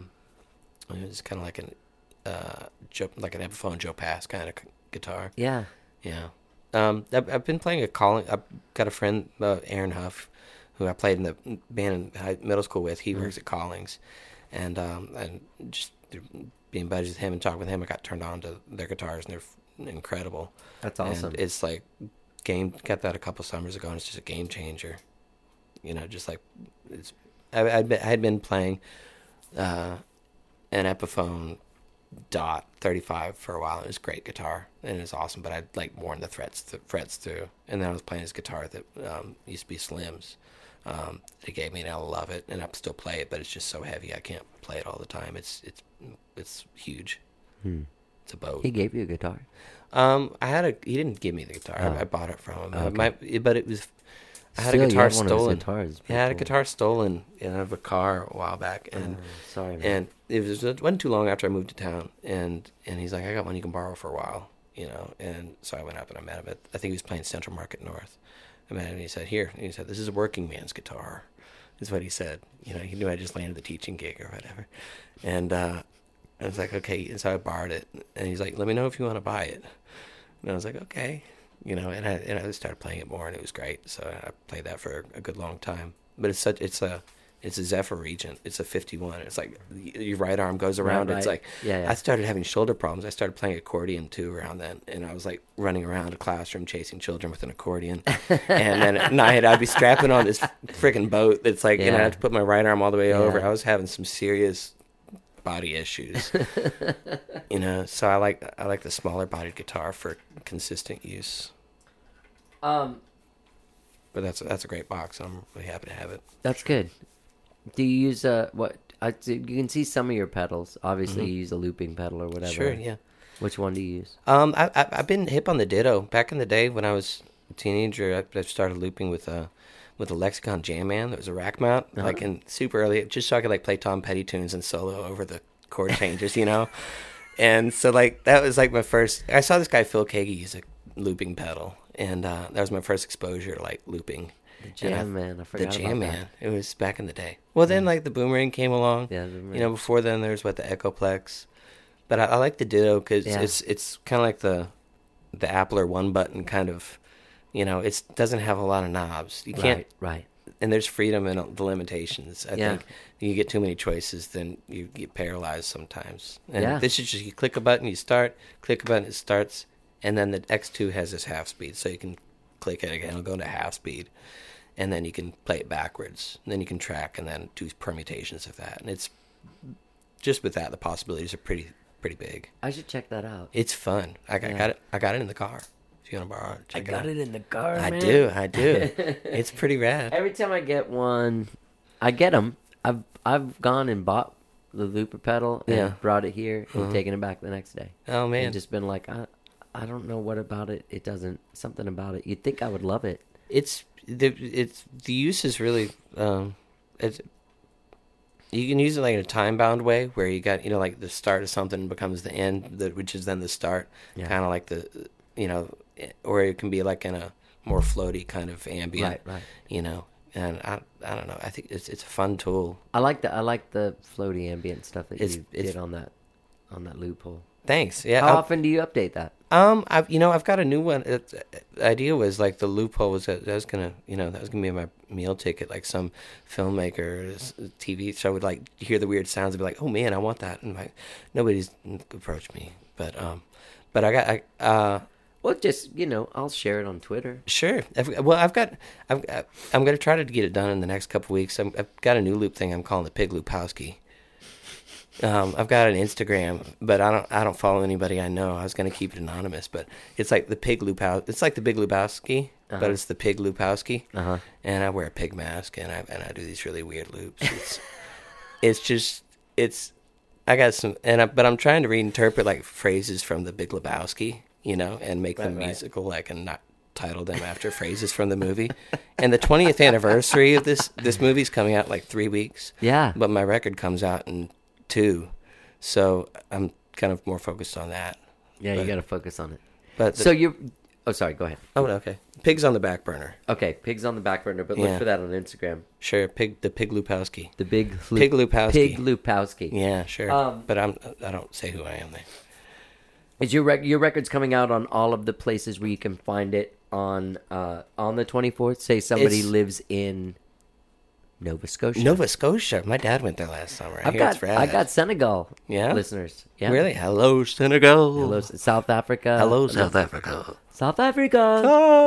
Speaker 5: was kind of like like an Epiphone Joe Pass kind of guitar.
Speaker 1: Yeah.
Speaker 5: Yeah. I've been playing I've got a friend, Aaron Huff, who I played in the band in middle school with. He works at Collings, and just being buddies with him and talking with him, I got turned on to their guitars, and they're incredible.
Speaker 1: That's awesome.
Speaker 5: And it's like got that a couple summers ago, and it's just a game changer. You know, just like I had been playing an Epiphone Dot 35 for a while. It was great guitar and it was awesome, but I'd like worn the frets through. And then I was playing this guitar that used to be Slim's. They gave me, and I love it, and I still play it, but it's just so heavy I can't play it all the time. It's huge. It's a boat.
Speaker 1: He gave you a guitar.
Speaker 5: He didn't give me the guitar.
Speaker 1: Oh.
Speaker 5: I bought it from him.
Speaker 1: Okay.
Speaker 5: But it was. I had
Speaker 1: Still,
Speaker 5: a
Speaker 1: you
Speaker 5: guitar
Speaker 1: have one of his
Speaker 5: stolen.
Speaker 1: guitars.
Speaker 5: I had a guitar stolen out of a car a while back, and
Speaker 1: Sorry, man.
Speaker 5: and it wasn't too long after I moved to town, and he's like, I got one you can borrow for a while, you know. And so I went up and I met him I think he was playing Central Market North. I met him and he said, here. And he said, this is a working man's guitar, is what he said. You know, he knew I just landed the teaching gig or whatever. And I was like, okay. And so I borrowed it, and he's like, let me know if you want to buy it. And I was like, okay. You know, and I started playing it more, and it was great. So I played that for a good long time. But it's a Zephyr Regent. It's a 51. It's like your right arm goes around.
Speaker 1: Right.
Speaker 5: It's like
Speaker 1: Yeah.
Speaker 5: I started having shoulder problems. I started playing accordion too around then, and I was like running around a classroom chasing children with an accordion. And then at night I'd be strapping on this freaking boat that's like, and I
Speaker 1: Yeah.
Speaker 5: had to put my right arm all the way
Speaker 1: Yeah.
Speaker 5: over. I was having some serious body issues. You know, so I like the smaller bodied guitar for consistent use. But that's a great box. I'm really happy to have it.
Speaker 1: That's good. Do you use what? You can see some of your pedals. Obviously, you use a looping pedal or whatever.
Speaker 5: Sure, yeah.
Speaker 1: Which one do you use?
Speaker 5: I've been hip on the Ditto. Back in the day when I was a teenager, I started looping with a Lexicon Jam Man. That was a rack mount, like in super early, just so I could like play Tom Petty tunes and solo over the chord changes, you know. And so like that was like my first. I saw this guy Phil Kagi use a looping pedal, and that was my first exposure to like looping.
Speaker 1: The Jam Man. I forgot
Speaker 5: The Jam
Speaker 1: about
Speaker 5: Man. It was back in the day. Well, then like the Boomerang came along.
Speaker 1: Yeah, the Boomerang.
Speaker 5: You know, before then there was the Echoplex. But I like the Ditto because
Speaker 1: Yeah.
Speaker 5: it's kind of like the Appler one button kind of. You know, it doesn't have a lot of knobs. You can't.
Speaker 1: Right.
Speaker 5: And there's freedom in the limitations. I
Speaker 1: Yeah.
Speaker 5: think you get too many choices, then you get paralyzed sometimes. And
Speaker 1: Yeah.
Speaker 5: this is just you click a button, you start. Click a button, it starts. And then the X2 has this half speed, so you can click it again, it'll go into half speed. And then you can play it backwards. And then you can track and then do permutations of that. And it's just with that, the possibilities are pretty big.
Speaker 1: I should check that out.
Speaker 5: It's fun. I got it in the car. If you want to borrow it,
Speaker 1: I
Speaker 5: check
Speaker 1: got
Speaker 5: out.
Speaker 1: it in the car.
Speaker 5: I
Speaker 1: man.
Speaker 5: do. It's pretty rad.
Speaker 1: Every time I get one, I get them. I've gone and bought the looper pedal and
Speaker 5: Yeah.
Speaker 1: brought it here and taken it back the next day.
Speaker 5: Oh man,
Speaker 1: And just been like, I don't know what about it. It doesn't, something about it. You'd think I would love it.
Speaker 5: it's the use is really it's you can use it like in a time bound way where you got like the start of something becomes the end, which is then the start,
Speaker 1: Yeah.
Speaker 5: kind of like the or it can be like in a more floaty kind of ambient,
Speaker 1: Right.
Speaker 5: And I don't know. I think it's a fun tool.
Speaker 1: I like the floaty ambient stuff that
Speaker 5: It's-
Speaker 1: you
Speaker 5: it's-
Speaker 1: did on that loophole.
Speaker 5: Thanks. Yeah.
Speaker 1: How often do you update that?
Speaker 5: I've got a new one. The idea was like the loophole was that was gonna be my meal ticket. Like some filmmaker, or TV show would like hear the weird sounds and be like, "Oh man, I want that." And like nobody's approached me, but
Speaker 1: Well, just I'll share it on Twitter.
Speaker 5: sure. I'm gonna try to get it done in the next couple weeks. I've got a new loop thing I'm calling the Pig Loopowski. I've got an Instagram, but I don't follow anybody I know. I was gonna keep it anonymous, but it's like the Pig Loopowski. It's like the Big Loopowski, but it's the Pig Loopowski.
Speaker 1: Uh-huh.
Speaker 5: And I wear a pig mask, and I do these really weird loops. But I'm trying to reinterpret like phrases from the Big Lebowski, and make them
Speaker 1: Right.
Speaker 5: musical, like, and not title them after phrases from the movie. And the 20th anniversary of this movie's coming out in like 3 weeks.
Speaker 1: Yeah.
Speaker 5: But my record comes out in 2, so I'm kind of more focused on that.
Speaker 1: Yeah, you
Speaker 5: But-
Speaker 1: got to focus on it.
Speaker 5: But
Speaker 1: So you're. Oh, sorry. Go ahead.
Speaker 5: okay. Pig's on the back burner.
Speaker 1: Okay, pig's on the back burner, but look
Speaker 5: Yeah.
Speaker 1: for that on Instagram.
Speaker 5: Sure, the Pig Loopowski.
Speaker 1: The big
Speaker 5: Pig Loopowski.
Speaker 1: Pig Loopowski.
Speaker 5: Yeah, sure. But I don't say who I am there.
Speaker 1: Is your record's coming out on all of the places where you can find it on the 24th? Say somebody
Speaker 5: It's-
Speaker 1: lives in Nova Scotia.
Speaker 5: Nova Scotia. My dad went there last summer. I hear it's rad.
Speaker 1: I got Senegal
Speaker 5: Yeah?
Speaker 1: listeners. Yeah.
Speaker 5: Really? Hello, Senegal.
Speaker 1: Hello, South Africa.
Speaker 5: Hello, South Africa.
Speaker 1: South Africa.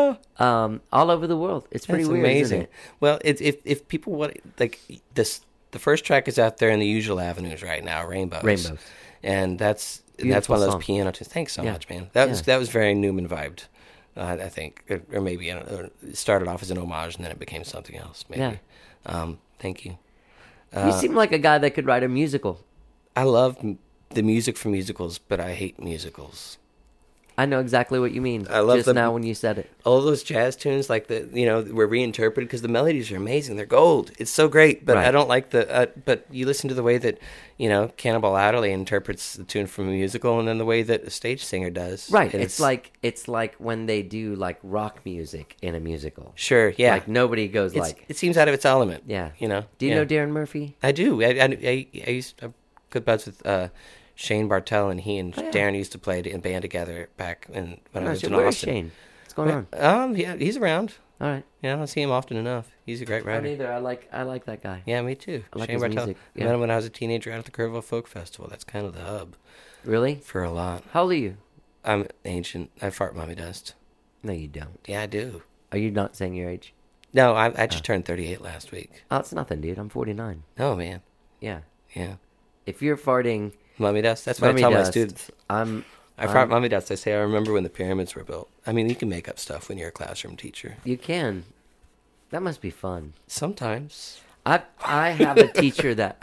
Speaker 5: Ah,
Speaker 1: All over the world. It's pretty
Speaker 5: that's
Speaker 1: weird.
Speaker 5: amazing.
Speaker 1: Isn't it?
Speaker 5: Well, if people want like this, the first track is out there in the usual avenues right now, Rainbows.
Speaker 1: Rainbows.
Speaker 5: And that's
Speaker 1: Beautiful
Speaker 5: one of those
Speaker 1: song.
Speaker 5: piano tunes. Thanks so
Speaker 1: Yeah.
Speaker 5: much, man. That
Speaker 1: Yeah.
Speaker 5: was very Newman vibed. I think, or maybe it started off as an homage and then it became something else. Maybe. Thank you.
Speaker 1: You seem like a guy that could write a musical.
Speaker 5: I love the music for musicals, but I hate musicals.
Speaker 1: I know exactly what you mean.
Speaker 5: I love
Speaker 1: just
Speaker 5: the-
Speaker 1: now when you said it.
Speaker 5: All those jazz tunes, like were reinterpreted because the melodies are amazing. They're gold. It's so great, but
Speaker 1: Right.
Speaker 5: I don't like the. But you listen to the way that Cannibal Adderley interprets the tune from a musical, and then the way that a stage singer does.
Speaker 1: Right.
Speaker 5: And
Speaker 1: It's like when they do like rock music in a musical.
Speaker 5: sure, yeah.
Speaker 1: Like nobody goes
Speaker 5: It seems out of its element.
Speaker 1: yeah.
Speaker 5: Do
Speaker 1: Do you
Speaker 5: yeah.
Speaker 1: know Darren Murphy?
Speaker 5: I do. I used to good buds with Shane Bartell, and he and
Speaker 1: Oh, yeah.
Speaker 5: Darren used to play in band together back when I
Speaker 1: Oh,
Speaker 5: was
Speaker 1: shit,
Speaker 5: in
Speaker 1: where's
Speaker 5: Austin.
Speaker 1: Shane? What's going on?
Speaker 5: Yeah, he's around.
Speaker 1: All right.
Speaker 5: Yeah, I don't see him often enough. He's a great
Speaker 1: I don't
Speaker 5: writer.
Speaker 1: either. I like that guy.
Speaker 5: Yeah, me too.
Speaker 1: I like
Speaker 5: Shane
Speaker 1: his
Speaker 5: Bartell.
Speaker 1: music,
Speaker 5: I
Speaker 1: yeah.
Speaker 5: met him when I was a teenager out at the Kerrville Folk Festival. That's kind of the hub
Speaker 1: Really?
Speaker 5: for a lot.
Speaker 1: How old are you?
Speaker 5: I'm ancient. I fart mommy dust.
Speaker 1: No, you don't.
Speaker 5: Yeah, I do.
Speaker 1: Are you not saying your age?
Speaker 5: No, I just turned 38 last week.
Speaker 1: Oh, it's nothing, dude. I'm 49.
Speaker 5: Oh, man.
Speaker 1: Yeah.
Speaker 5: Yeah.
Speaker 1: If you're farting,
Speaker 5: Mommy dust. That's what
Speaker 1: mummy
Speaker 5: I tell my
Speaker 1: dust,
Speaker 5: students. I fart mommy dust. I say, I remember when the pyramids were built. I mean, you can make up stuff when you're a classroom teacher.
Speaker 1: You can. That must be fun.
Speaker 5: Sometimes.
Speaker 1: I have a teacher that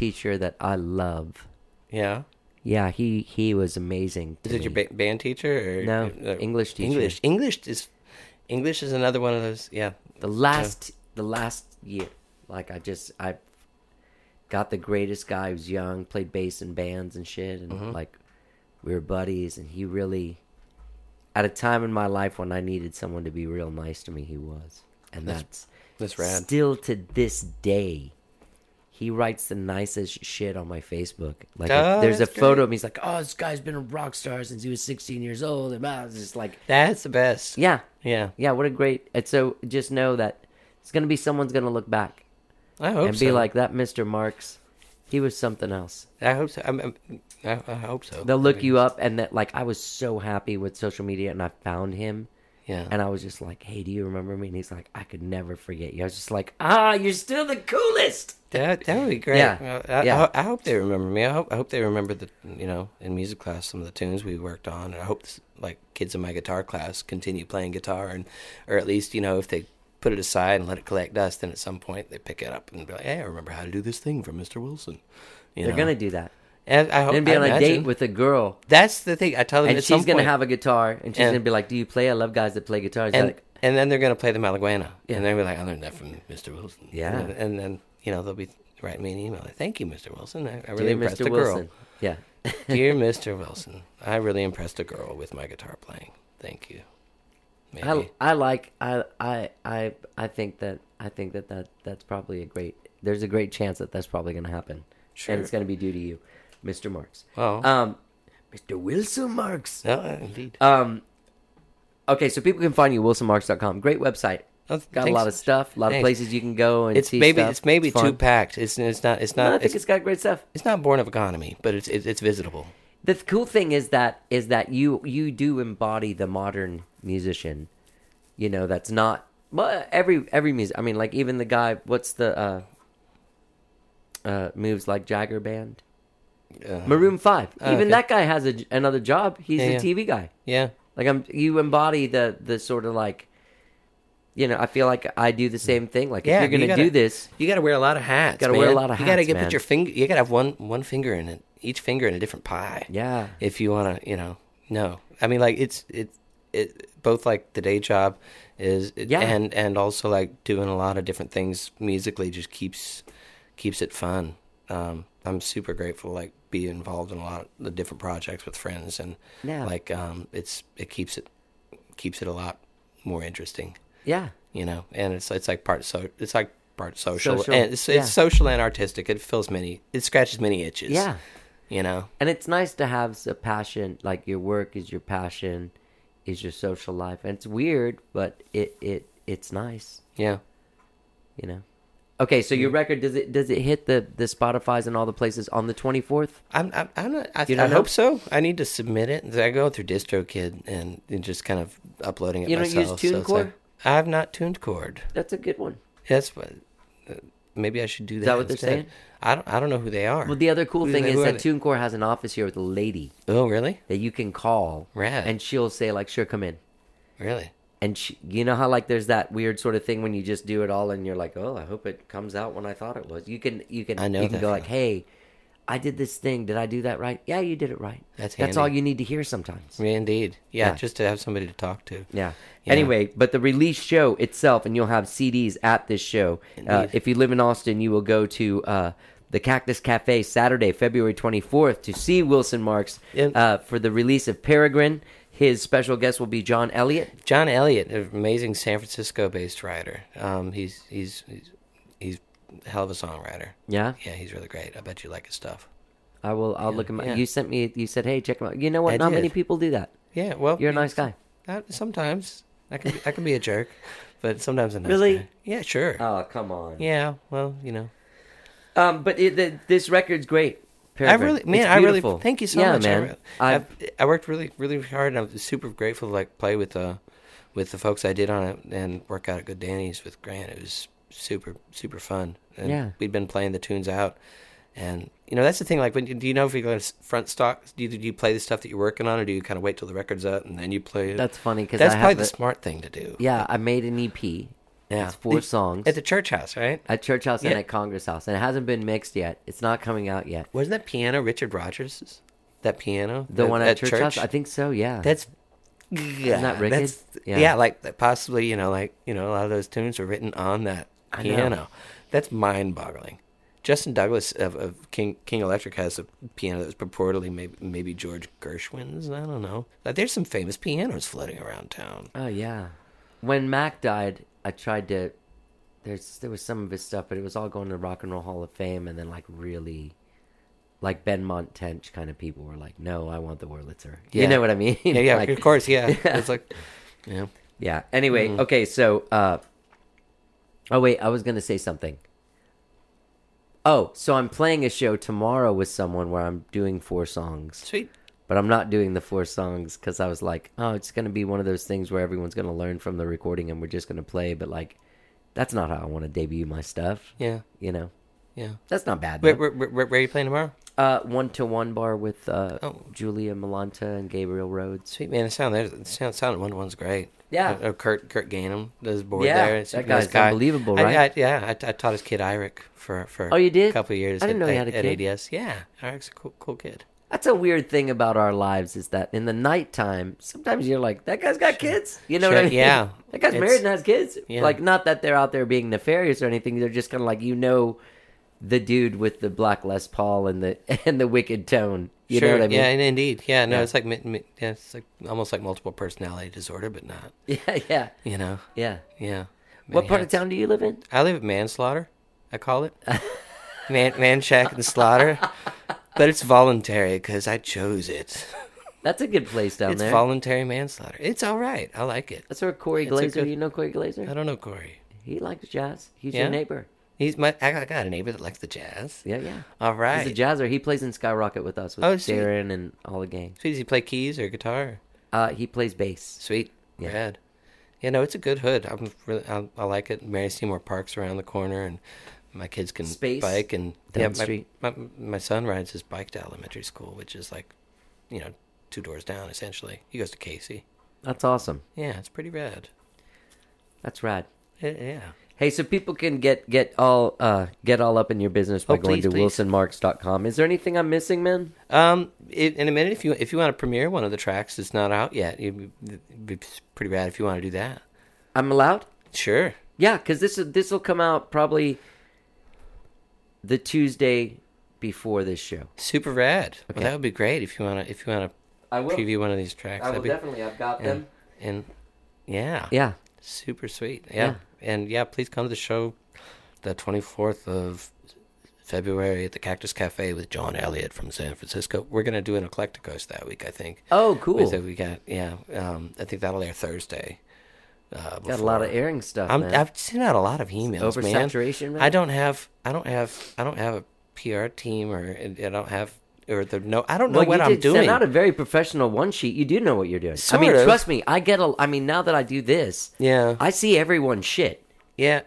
Speaker 1: I love.
Speaker 5: Yeah.
Speaker 1: Yeah, he was amazing.
Speaker 5: Is
Speaker 1: to
Speaker 5: it your
Speaker 1: me.
Speaker 5: band teacher? Or,
Speaker 1: No, English teacher.
Speaker 5: English is another one of those. Yeah.
Speaker 1: The last year, like I got the greatest guy who was young, played bass in bands and shit, and
Speaker 5: Mm-hmm.
Speaker 1: like we were buddies, and he really, at a time in my life when I needed someone to be real nice to me, he was, and that's
Speaker 5: rad.
Speaker 1: Still to this day, he writes the nicest shit on my Facebook. Like
Speaker 5: Oh,
Speaker 1: there's a
Speaker 5: that's
Speaker 1: photo
Speaker 5: great.
Speaker 1: of him. He's like, "Oh, this guy's been a rock star since he was 16 years old." And blah. It's just like,
Speaker 5: That's the best.
Speaker 1: yeah,
Speaker 5: Yeah.
Speaker 1: yeah. What a great. And so just know that it's gonna be someone's gonna look back
Speaker 5: I hope
Speaker 1: and
Speaker 5: so.
Speaker 1: be like, "That Mr. Marks, he was something else."
Speaker 5: I hope so. I hope so.
Speaker 1: They'll look you up, and that like I was so happy with social media, and I found him,
Speaker 5: Yeah.
Speaker 1: and I was just like, "Hey, do you remember me?" And he's like, "I could never forget you." I was just like, "Ah, you're still the coolest."
Speaker 5: That would be great.
Speaker 1: Yeah.
Speaker 5: I,
Speaker 1: Yeah.
Speaker 5: I hope they remember me. I hope they remember the in music class some of the tunes we worked on. And I hope like kids in my guitar class continue playing guitar, and or at least if they put it aside and let it collect dust, then at some point they pick it up and be like, "Hey, I remember how to do this thing from Mr. Wilson."
Speaker 1: They're gonna do that.
Speaker 5: And I hope
Speaker 1: Then be
Speaker 5: I
Speaker 1: on a
Speaker 5: imagine.
Speaker 1: date with a girl,
Speaker 5: That's the thing. I tell them
Speaker 1: and
Speaker 5: at
Speaker 1: she's
Speaker 5: some
Speaker 1: gonna
Speaker 5: point,
Speaker 1: have a guitar, and she's
Speaker 5: And-
Speaker 1: gonna be like, "Do you play? I love guys that play guitars."
Speaker 5: and
Speaker 1: Like,
Speaker 5: and then they're gonna play the Malaguena,
Speaker 1: Yeah.
Speaker 5: and they'll be like, "I learned that from Mr. Wilson."
Speaker 1: Yeah.
Speaker 5: and then they'll be writing me an email. Like, "Thank you, Mr. Wilson. I really
Speaker 1: "Dear
Speaker 5: impressed
Speaker 1: Mr.
Speaker 5: a girl."
Speaker 1: Wilson, yeah.
Speaker 5: Dear Mr. Wilson, I really impressed a girl with my guitar playing. Thank you. Maybe.
Speaker 1: I think that's probably there's a great chance that that's probably gonna happen.
Speaker 5: Sure.
Speaker 1: And it's gonna be due to you, Mr. Marks.
Speaker 5: Oh.
Speaker 1: Mr. Wilson Marks.
Speaker 5: No, indeed.
Speaker 1: Okay, so people can find you wilsonmarks.com. Great website.
Speaker 5: Oh,
Speaker 1: Got a
Speaker 5: thanks.
Speaker 1: lot of stuff, a lot of
Speaker 5: Thanks.
Speaker 1: places you can go and
Speaker 5: It's
Speaker 1: see
Speaker 5: maybe
Speaker 1: stuff.
Speaker 5: it's maybe
Speaker 1: fun.
Speaker 5: too packed. It's not
Speaker 1: No, I think it's got great stuff.
Speaker 5: it's not born of economy, but it's visitable.
Speaker 1: The cool thing is that you do embody the modern musician. That's not every music. I mean, like even the guy. What's the moves like Jagger band? Maroon 5. Even
Speaker 5: okay.
Speaker 1: that guy has another job. He's
Speaker 5: Yeah,
Speaker 1: a
Speaker 5: yeah.
Speaker 1: TV guy.
Speaker 5: Yeah.
Speaker 1: Like you embody the sort of like. I feel like I do the same thing. Like
Speaker 5: Yeah,
Speaker 1: if you're
Speaker 5: you
Speaker 1: gonna
Speaker 5: gotta-
Speaker 1: do this,
Speaker 5: You got to wear a lot of hats.
Speaker 1: Gotta wear a lot of
Speaker 5: You got to
Speaker 1: hats,
Speaker 5: get
Speaker 1: man.
Speaker 5: put your finger. You got to have one finger in it. Each finger in a different pie.
Speaker 1: yeah,
Speaker 5: If you want to, no. I mean, like it both like the day job is,
Speaker 1: Yeah.
Speaker 5: and also like doing a lot of different things musically just keeps it fun. I'm super grateful, like be involved in a lot of the different projects with friends, and
Speaker 1: Yeah.
Speaker 5: like it keeps it a lot more interesting,
Speaker 1: yeah.
Speaker 5: and it's like part social,
Speaker 1: Social,
Speaker 5: and it's
Speaker 1: yeah.
Speaker 5: social and artistic. It scratches many itches.
Speaker 1: Yeah.
Speaker 5: And
Speaker 1: it's nice to have a passion, like your work is your passion, is your social life. And it's weird, but it's nice,
Speaker 5: yeah.
Speaker 1: Okay, so your record does it hit the Spotify's and all the places on the 24th?
Speaker 5: I'm not. I
Speaker 1: You don't know?
Speaker 5: hope so. I need to submit it. I go through DistroKid and just kind of uploading it
Speaker 1: You don't
Speaker 5: myself.
Speaker 1: use
Speaker 5: so it's
Speaker 1: TuneCore?
Speaker 5: like- I have not tuned chord.
Speaker 1: That's a good one.
Speaker 5: That's what. Maybe I should do that.
Speaker 1: that what they're
Speaker 5: instead.
Speaker 1: saying?
Speaker 5: I don't know who they are.
Speaker 1: Well, the other cool
Speaker 5: Who
Speaker 1: thing
Speaker 5: they-
Speaker 1: is
Speaker 5: who are
Speaker 1: that
Speaker 5: they?
Speaker 1: TuneCore has an office here with a lady
Speaker 5: Oh, really?
Speaker 1: that you can call,
Speaker 5: Rad.
Speaker 1: and she'll say like, "Sure, come in."
Speaker 5: Really?
Speaker 1: And you know how like there's that weird sort of thing when you just do it all, and you're like, "Oh, I hope it comes out when I thought it was." You can
Speaker 5: I know
Speaker 1: you can
Speaker 5: that
Speaker 1: go like,
Speaker 5: feeling.
Speaker 1: "Hey, I did this thing. Did I do that right? Yeah, you did it right."
Speaker 5: That's
Speaker 1: all
Speaker 5: handy.
Speaker 1: you need to hear sometimes.
Speaker 5: Yeah, indeed. Yeah,
Speaker 1: Yeah.
Speaker 5: just to have somebody to talk to.
Speaker 1: Yeah.
Speaker 5: Yeah.
Speaker 1: Anyway, but the release show itself, and you'll have CDs at this show.
Speaker 5: Indeed.
Speaker 1: If you live in Austin, you will go to the Cactus Cafe Saturday, February 24th, to see Wilson Marks
Speaker 5: Yeah.
Speaker 1: for the release of Peregrine. His special guest will be John Elliott.
Speaker 5: John Elliott, an amazing San Francisco-based writer. He's a hell of a songwriter.
Speaker 1: Yeah,
Speaker 5: Yeah, he's really great. I bet you like his stuff.
Speaker 1: I'll look him up.
Speaker 5: yeah.
Speaker 1: You sent me. You said, "Hey, check him out." You know what?
Speaker 5: I
Speaker 1: Not many
Speaker 5: did.
Speaker 1: people do that.
Speaker 5: Yeah, well,
Speaker 1: You're a nice guy.
Speaker 5: Sometimes I can be a jerk, but sometimes a nice
Speaker 1: Really?
Speaker 5: guy. Yeah, sure.
Speaker 1: Oh, come on.
Speaker 5: Yeah, well,
Speaker 1: But this record's great.
Speaker 5: I
Speaker 1: Peregrine.
Speaker 5: really, man,
Speaker 1: It's
Speaker 5: I really
Speaker 1: beautiful.
Speaker 5: thank you so
Speaker 1: Yeah,
Speaker 5: much.
Speaker 1: man.
Speaker 5: I worked really, really hard, and I was super grateful to like play with the folks I did on it and work out at Good Danny's with Grant. It was super, super fun. And
Speaker 1: Yeah.
Speaker 5: we'd been playing the tunes out, and that's the thing. Like, do you know if you go to front stock? Do you play the stuff that you're working on, or do you kind of wait till the record's out and then you play it?
Speaker 1: That's funny because
Speaker 5: That's
Speaker 1: I
Speaker 5: probably
Speaker 1: have
Speaker 5: the smart thing to do.
Speaker 1: Yeah, I made an EP.
Speaker 5: Yeah.
Speaker 1: It's 4 songs.
Speaker 5: At the church house, right?
Speaker 1: At Church House and
Speaker 5: Yeah.
Speaker 1: at Congress House. And it hasn't been mixed yet. It's not coming out yet.
Speaker 5: Wasn't that piano Richard Rodgers'? That piano?
Speaker 1: The one at Church House? I think so, yeah.
Speaker 5: That's
Speaker 1: that Rickard?
Speaker 5: That's,
Speaker 1: Yeah.
Speaker 5: yeah. Like possibly, a lot of those tunes were written on that
Speaker 1: I know.
Speaker 5: piano. That's mind-boggling. Justin Douglas of King Electric has a piano that was purportedly maybe George Gershwin's. I don't know. Like, there's some famous pianos floating around town.
Speaker 1: Oh, yeah. When Mac died, I tried to... There was some of his stuff, but it was all going to Rock and Roll Hall of Fame, and then really... Like Benmont Tench kind of people were like, "No, I want the Wurlitzer." You
Speaker 5: Yeah.
Speaker 1: know what I mean?
Speaker 5: Yeah,
Speaker 1: Like-
Speaker 5: of course, yeah. It's like, yeah.
Speaker 1: Yeah. Anyway, okay, so oh wait, I was gonna say something. Oh, so I'm playing a show tomorrow with someone where I'm doing 4 songs.
Speaker 5: Sweet.
Speaker 1: But I'm not doing the 4 songs because I was like, oh, it's gonna be one of those things where everyone's gonna learn from the recording and we're just gonna play, but like that's not how I want to debut my stuff.
Speaker 5: Yeah,
Speaker 1: You know?
Speaker 5: yeah.
Speaker 1: That's not bad.
Speaker 5: Where
Speaker 1: though.
Speaker 5: are you playing tomorrow?
Speaker 1: 1-to-1 bar with
Speaker 5: Oh.
Speaker 1: Julia Malanta and Gabriel Rhodes.
Speaker 5: Sweet, man. The sound 1-to-1's great.
Speaker 1: Yeah.
Speaker 5: Kurt Gainham does board
Speaker 1: Yeah,
Speaker 5: there. It's a
Speaker 1: that
Speaker 5: nice
Speaker 1: guy's
Speaker 5: guy.
Speaker 1: unbelievable, right?
Speaker 5: I taught his kid Eric for
Speaker 1: Oh, you did?
Speaker 5: a couple of years.
Speaker 1: I didn't know he had a
Speaker 5: at
Speaker 1: kid.
Speaker 5: ADS. Yeah, Eric's a cool kid.
Speaker 1: That's a weird thing about our lives is that in the nighttime, sometimes you're like, that guy's got kids. You know
Speaker 5: Sure,
Speaker 1: what I mean?
Speaker 5: yeah.
Speaker 1: That guy's
Speaker 5: It's-
Speaker 1: married and has kids.
Speaker 5: Yeah.
Speaker 1: Like, not that they're out there being nefarious or anything. They're just kind of like, the dude with the black Les Paul and the wicked tone. You know what I mean?
Speaker 5: Yeah, indeed. Yeah, no,
Speaker 1: Yeah.
Speaker 5: it's like it's like almost like multiple personality disorder, but not.
Speaker 1: Yeah, yeah,
Speaker 5: Yeah.
Speaker 1: yeah.
Speaker 5: Many
Speaker 1: What part of
Speaker 5: hats.
Speaker 1: town do you live in?
Speaker 5: I live at manslaughter. I call it man shack and slaughter, but it's voluntary because I chose it.
Speaker 1: That's a good place down
Speaker 5: It's
Speaker 1: there.
Speaker 5: voluntary manslaughter. It's all right. I like it.
Speaker 1: That's where Corey
Speaker 5: It's a
Speaker 1: Glazer.
Speaker 5: good-
Speaker 1: You know Corey Glazer?
Speaker 5: I don't know Corey.
Speaker 1: He likes jazz. He's
Speaker 5: Yeah?
Speaker 1: your neighbor.
Speaker 5: I got a neighbor that likes the jazz.
Speaker 1: Yeah, yeah.
Speaker 5: All right.
Speaker 1: He's a jazzer. He plays in Skyrocket with us with
Speaker 5: Oh, sweet.
Speaker 1: Darren and all the gang.
Speaker 5: Sweet, does he play keys or guitar?
Speaker 1: He plays bass.
Speaker 5: Sweet.
Speaker 1: Yeah.
Speaker 5: Rad. Yeah, no, it's a good hood. I like it. Mary Seymour Park's around the corner, and my kids can
Speaker 1: Space
Speaker 5: bike. And
Speaker 1: down the
Speaker 5: my,
Speaker 1: street.
Speaker 5: my son rides his bike to elementary school, which is like, 2 doors down, essentially. He goes to Casey.
Speaker 1: That's awesome.
Speaker 5: Yeah, it's pretty rad.
Speaker 1: That's rad.
Speaker 5: Yeah.
Speaker 1: Hey, so people can get all up in your business by
Speaker 5: Oh,
Speaker 1: going
Speaker 5: please,
Speaker 1: to
Speaker 5: please.
Speaker 1: wilsonmarks.com. Is there anything I'm missing, man?
Speaker 5: In a minute, if you want to premiere one of the tracks that's not out yet, it'd be pretty rad if you want to do that.
Speaker 1: I'm allowed?
Speaker 5: Sure.
Speaker 1: Yeah, because this will come out probably the Tuesday before this show.
Speaker 5: Super rad.
Speaker 1: Okay.
Speaker 5: Well, that would be great if you want to
Speaker 1: I will.
Speaker 5: preview one of these tracks.
Speaker 1: I will
Speaker 5: That'd be,
Speaker 1: definitely. I've got them.
Speaker 5: and yeah.
Speaker 1: Yeah.
Speaker 5: Super sweet.
Speaker 1: Yeah.
Speaker 5: Yeah. And yeah, please come to the show the 24th of February at the Cactus Cafe with John Elliott from San Francisco. We're going to do an Eclecticos that week, I think.
Speaker 1: Oh, cool.
Speaker 5: We got, I think that'll air Thursday. Before.
Speaker 1: Got a lot of airing stuff, man.
Speaker 5: I've sent out a lot of emails, man.
Speaker 1: Oversaturation, man?
Speaker 5: I don't have a PR team, or I don't have, or the no. I don't know
Speaker 1: Well,
Speaker 5: what
Speaker 1: you
Speaker 5: I'm
Speaker 1: did
Speaker 5: doing.
Speaker 1: send out a very professional one sheet. You do know what you're doing.
Speaker 5: Sort
Speaker 1: I mean,
Speaker 5: of.
Speaker 1: trust me. I mean, now that I do this,
Speaker 5: Yeah,
Speaker 1: I see everyone's shit,
Speaker 5: yeah.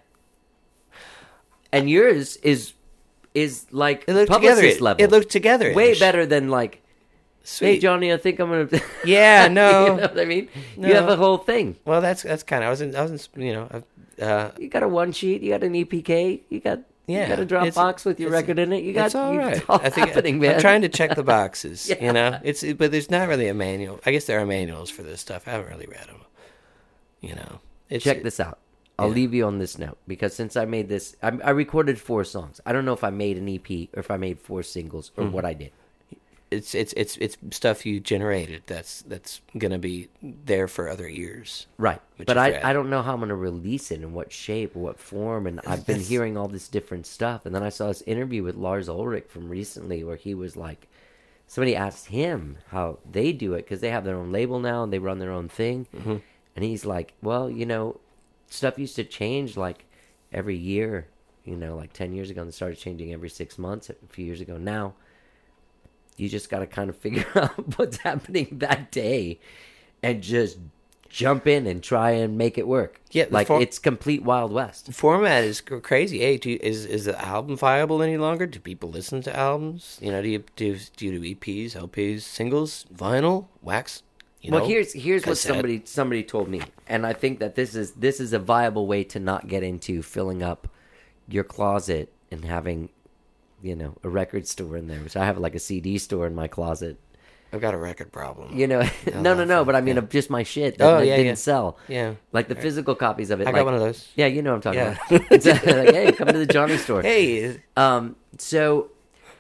Speaker 1: and yours is like
Speaker 5: It looked
Speaker 1: publicist
Speaker 5: together.
Speaker 1: level.
Speaker 5: It looked together.
Speaker 1: way better than like,
Speaker 5: Sweet.
Speaker 1: hey Johnny, I think I'm gonna.
Speaker 5: Yeah, no.
Speaker 1: you know what I mean?
Speaker 5: No.
Speaker 1: You have a whole thing.
Speaker 5: Well, that's kind of. I was in. You know.
Speaker 1: You got a one sheet. You got an EPK. You got a Dropbox with your record in it. You got
Speaker 5: it's all right.
Speaker 1: It's all
Speaker 5: I think
Speaker 1: happening, man.
Speaker 5: I'm trying to check the boxes.
Speaker 1: Yeah.
Speaker 5: You know, but there's not really a manual. I guess there are manuals for this stuff. I haven't really read them. You know,
Speaker 1: Check this out. I'll
Speaker 5: Yeah.
Speaker 1: leave you on this note because since I made this, I recorded 4 songs. I don't know if I made an EP or if I made 4 singles or what I did.
Speaker 5: It's stuff you generated. That's gonna be there for other ears.
Speaker 1: Right.
Speaker 5: Which
Speaker 1: But
Speaker 5: is
Speaker 1: I
Speaker 5: rad.
Speaker 1: don't know how I'm going to release it, in what shape or what form. And I've been hearing all this different stuff. And then I saw this interview with Lars Ulrich from recently where he was like, somebody asked him how they do it because they have their own label now and they run their own thing.
Speaker 5: Mm-hmm.
Speaker 1: And he's like, well, you know, stuff used to change like every year, you know, like 10 years ago, and it started changing every 6 months a few years ago. Now, you just got to kind of figure out what's happening that day and just jump in and try and make it work.
Speaker 5: Yeah, the
Speaker 1: like it's complete Wild West.
Speaker 5: The format is crazy. Hey, is the album viable any longer? Do people listen to albums? You know, do you do EPs, LPs, singles, vinyl, wax? You
Speaker 1: Well,
Speaker 5: know,
Speaker 1: here's what
Speaker 5: cassette?
Speaker 1: somebody told me, and I think that this is a viable way to not get into filling up your closet and having, you know, a record store in there, which I have like a CD store in my closet.
Speaker 5: I've got a record problem.
Speaker 1: You know, no, but I mean
Speaker 5: Yeah.
Speaker 1: of just my shit that
Speaker 5: yeah,
Speaker 1: didn't
Speaker 5: yeah.
Speaker 1: sell.
Speaker 5: Yeah.
Speaker 1: Like the physical copies of it.
Speaker 5: I
Speaker 1: like,
Speaker 5: got one of those.
Speaker 1: Yeah, you know what I'm talking
Speaker 5: Yeah.
Speaker 1: about. It's like, hey, come to the Johnny store.
Speaker 5: Hey,
Speaker 1: So,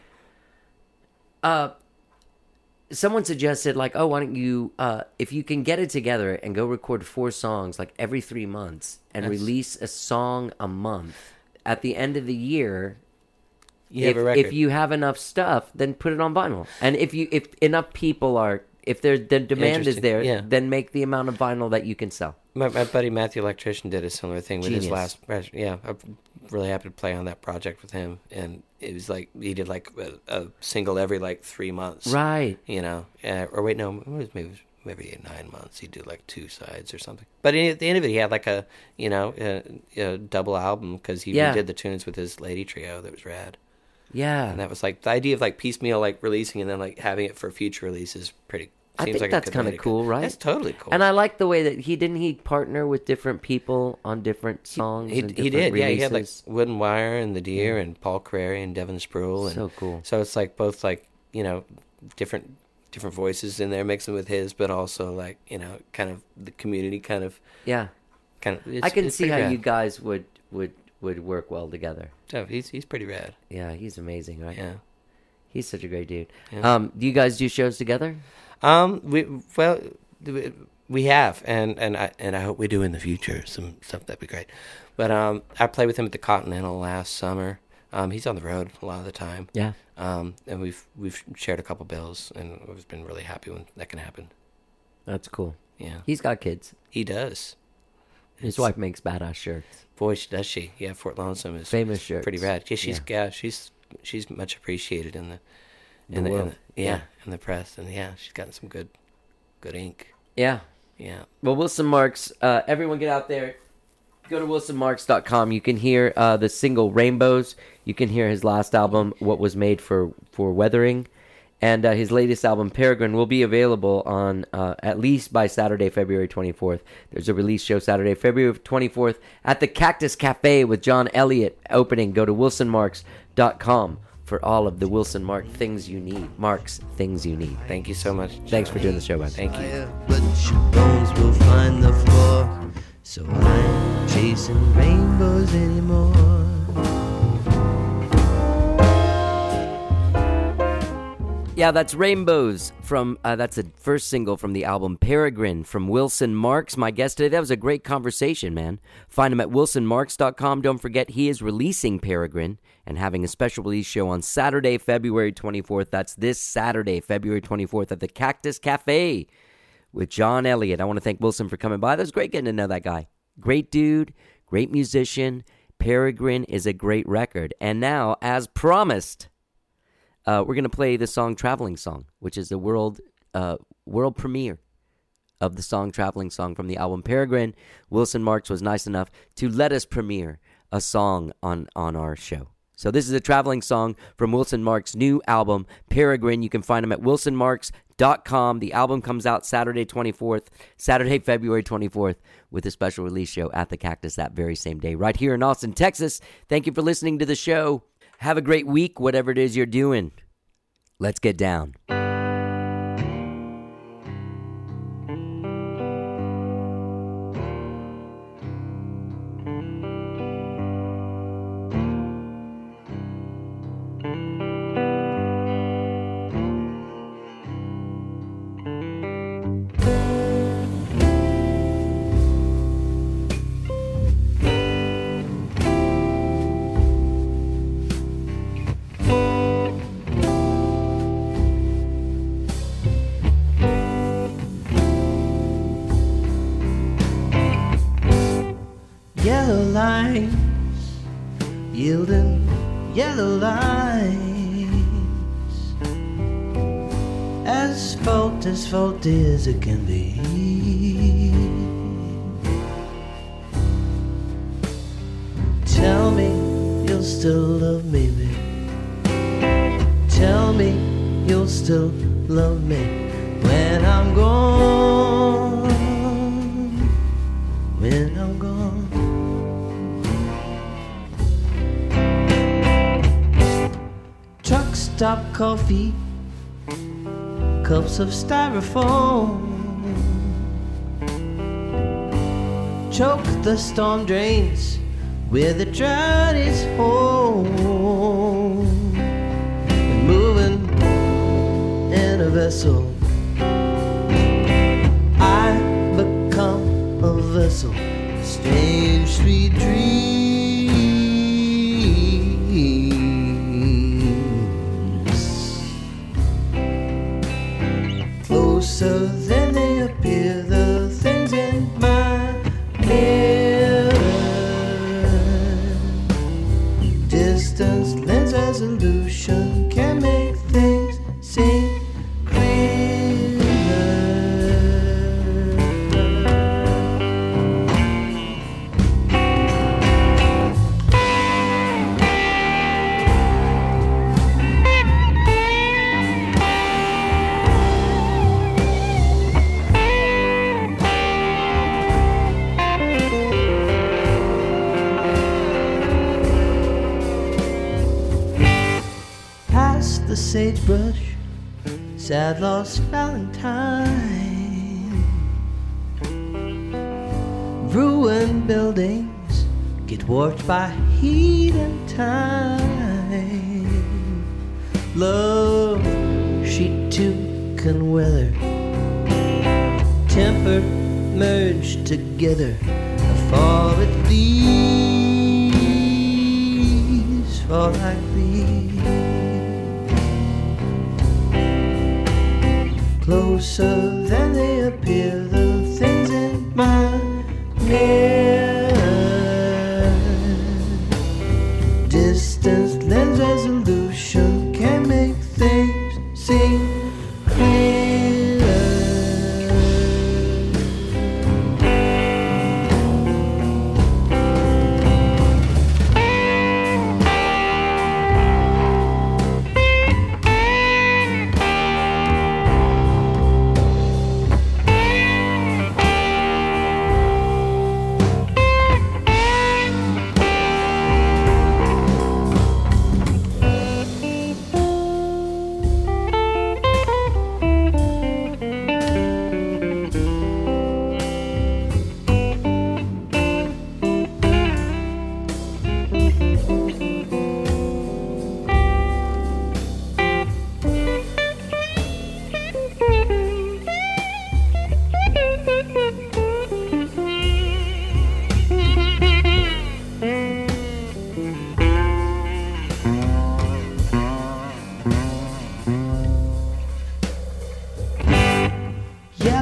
Speaker 1: someone suggested, like, oh, why don't you, if you can get it together and go record 4 songs, like, every 3 months and
Speaker 5: That's-
Speaker 1: release a song a month, at the end of the year,
Speaker 5: you have a record.
Speaker 1: if you have enough stuff, then put it on vinyl. And if enough people are, if the demand is
Speaker 5: Interesting.
Speaker 1: there,
Speaker 5: Yeah.
Speaker 1: then make the amount of vinyl that you can sell.
Speaker 5: my buddy Matthew Electrician did a similar thing with his
Speaker 1: Genius.
Speaker 5: last. Yeah, I'm really happy to play on that project with him. And it was like he did like a single every like 3 months.
Speaker 1: Right.
Speaker 5: You know, or wait, no, it was maybe 9 months. He'd do like 2 sides or something. But at the end of it, he had like a double album because he
Speaker 1: Yeah.
Speaker 5: redid the tunes with his lady trio. That was rad.
Speaker 1: Yeah.
Speaker 5: And that was like the idea of like piecemeal like releasing and then like having it for future release is pretty.
Speaker 1: I
Speaker 5: seems
Speaker 1: think
Speaker 5: like a
Speaker 1: that's
Speaker 5: good
Speaker 1: kind
Speaker 5: way
Speaker 1: of
Speaker 5: to
Speaker 1: cool,
Speaker 5: go.
Speaker 1: right?
Speaker 5: That's totally cool.
Speaker 1: And I like the way that he partner with different people on different songs.
Speaker 5: He
Speaker 1: and
Speaker 5: did,
Speaker 1: different
Speaker 5: yeah. He had like
Speaker 1: releases.
Speaker 5: Wooden Wire and The Deer and Paul Carey and Devin Sproul. And
Speaker 1: So cool.
Speaker 5: So it's like both like, you know, different voices in there mixing with his, but also like, you know, kind of the community kind of.
Speaker 1: Yeah,
Speaker 5: It's,
Speaker 1: I can
Speaker 5: it's
Speaker 1: see
Speaker 5: pretty
Speaker 1: how
Speaker 5: rad.
Speaker 1: you guys would work well together.
Speaker 5: Oh, he's pretty rad.
Speaker 1: Yeah, he's amazing, right?
Speaker 5: Yeah.
Speaker 1: He's such a great dude.
Speaker 5: Yeah.
Speaker 1: Do you guys do shows together?
Speaker 5: We have, and I hope we do in the future some stuff. That'd be great. But I played with him at the Continental last summer. He's on the road a lot of the time.
Speaker 1: Yeah.
Speaker 5: And we've shared a couple bills, and we've been really happy when that can happen.
Speaker 1: That's cool.
Speaker 5: Yeah,
Speaker 1: He's got kids.
Speaker 5: he does.
Speaker 1: His wife makes badass shirts.
Speaker 5: Boy, does she? Yeah, Fort Lonesome is
Speaker 1: Famous shirts.
Speaker 5: pretty rad. Yeah, she's much appreciated in the
Speaker 1: world.
Speaker 5: in the press, and yeah, she's gotten some good ink.
Speaker 1: Yeah.
Speaker 5: Yeah.
Speaker 1: Well, Wilson Marks, everyone get out there. Go to wilsonmarks.com. You can hear the single Rainbows. You can hear his last album, What Was Made for Weathering. And his latest album, Peregrine, will be available on at least by Saturday, February 24th. There's a release show Saturday, February 24th at the Cactus Cafe with John Elliott opening. Go to wilsonmarks.com for all of the Wilson things you need. Marks, things you need.
Speaker 5: Thank you so much.
Speaker 1: Thanks for doing the show, man.
Speaker 5: Thank you.
Speaker 4: fire, but your bones will find the floor. So I ain't chasing rainbows anymore.
Speaker 1: Yeah, that's Rainbows from, that's the first single from the album Peregrine from Wilson Marks, my guest today. That was a great conversation, man. Find him at wilsonmarks.com. Don't forget, he is releasing Peregrine and having a special release show on Saturday, February 24th. That's this Saturday, February 24th at the Cactus Cafe with John Elliott. I want to thank Wilson for coming by. That was great getting to know that guy. Great dude, great musician. Peregrine is a great record. And now, as promised, we're going to play the song Traveling Song, which is the world premiere of the song Traveling Song from the album Peregrine. Wilson Marks was nice enough to let us premiere a song on our show. So this is a traveling song from Wilson Marks' new album, Peregrine. You can find him at wilsonmarks.com. The album comes out Saturday, February 24th, with a special release show at the Cactus that very same day, right here in Austin, Texas. Thank you for listening to the show. Have a great week, whatever it is you're doing. Let's get down.
Speaker 4: Yellow lines, yielding yellow lines. Asphalt as it can be. Tell me you'll still love me, babe. Tell me you'll still love me when I'm gone. When I'm gone. Truck stop coffee, cups of styrofoam. Choke the storm drains where the drought is home. And moving in a vessel, I become a vessel, strange sweet dreams. Closer than they appear, the things in my mirror. Distance lens resolution can make things seem clearer. Past the sagebrush, sad lost Valentine. Ruined buildings get warped by heat and time. Love, she too can weather. Temper merged together. Fall it leaves, fall like leaves. Closer than they appear, the things in my mirror. Distance lens resolution can make things seem clearer.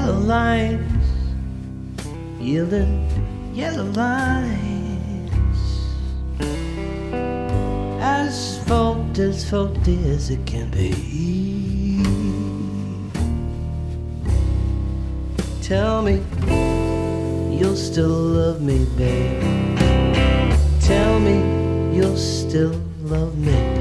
Speaker 4: yellow lines, yielding yellow lines. As faulty as it can be. Tell me you'll still love me, babe. Tell me you'll still love me.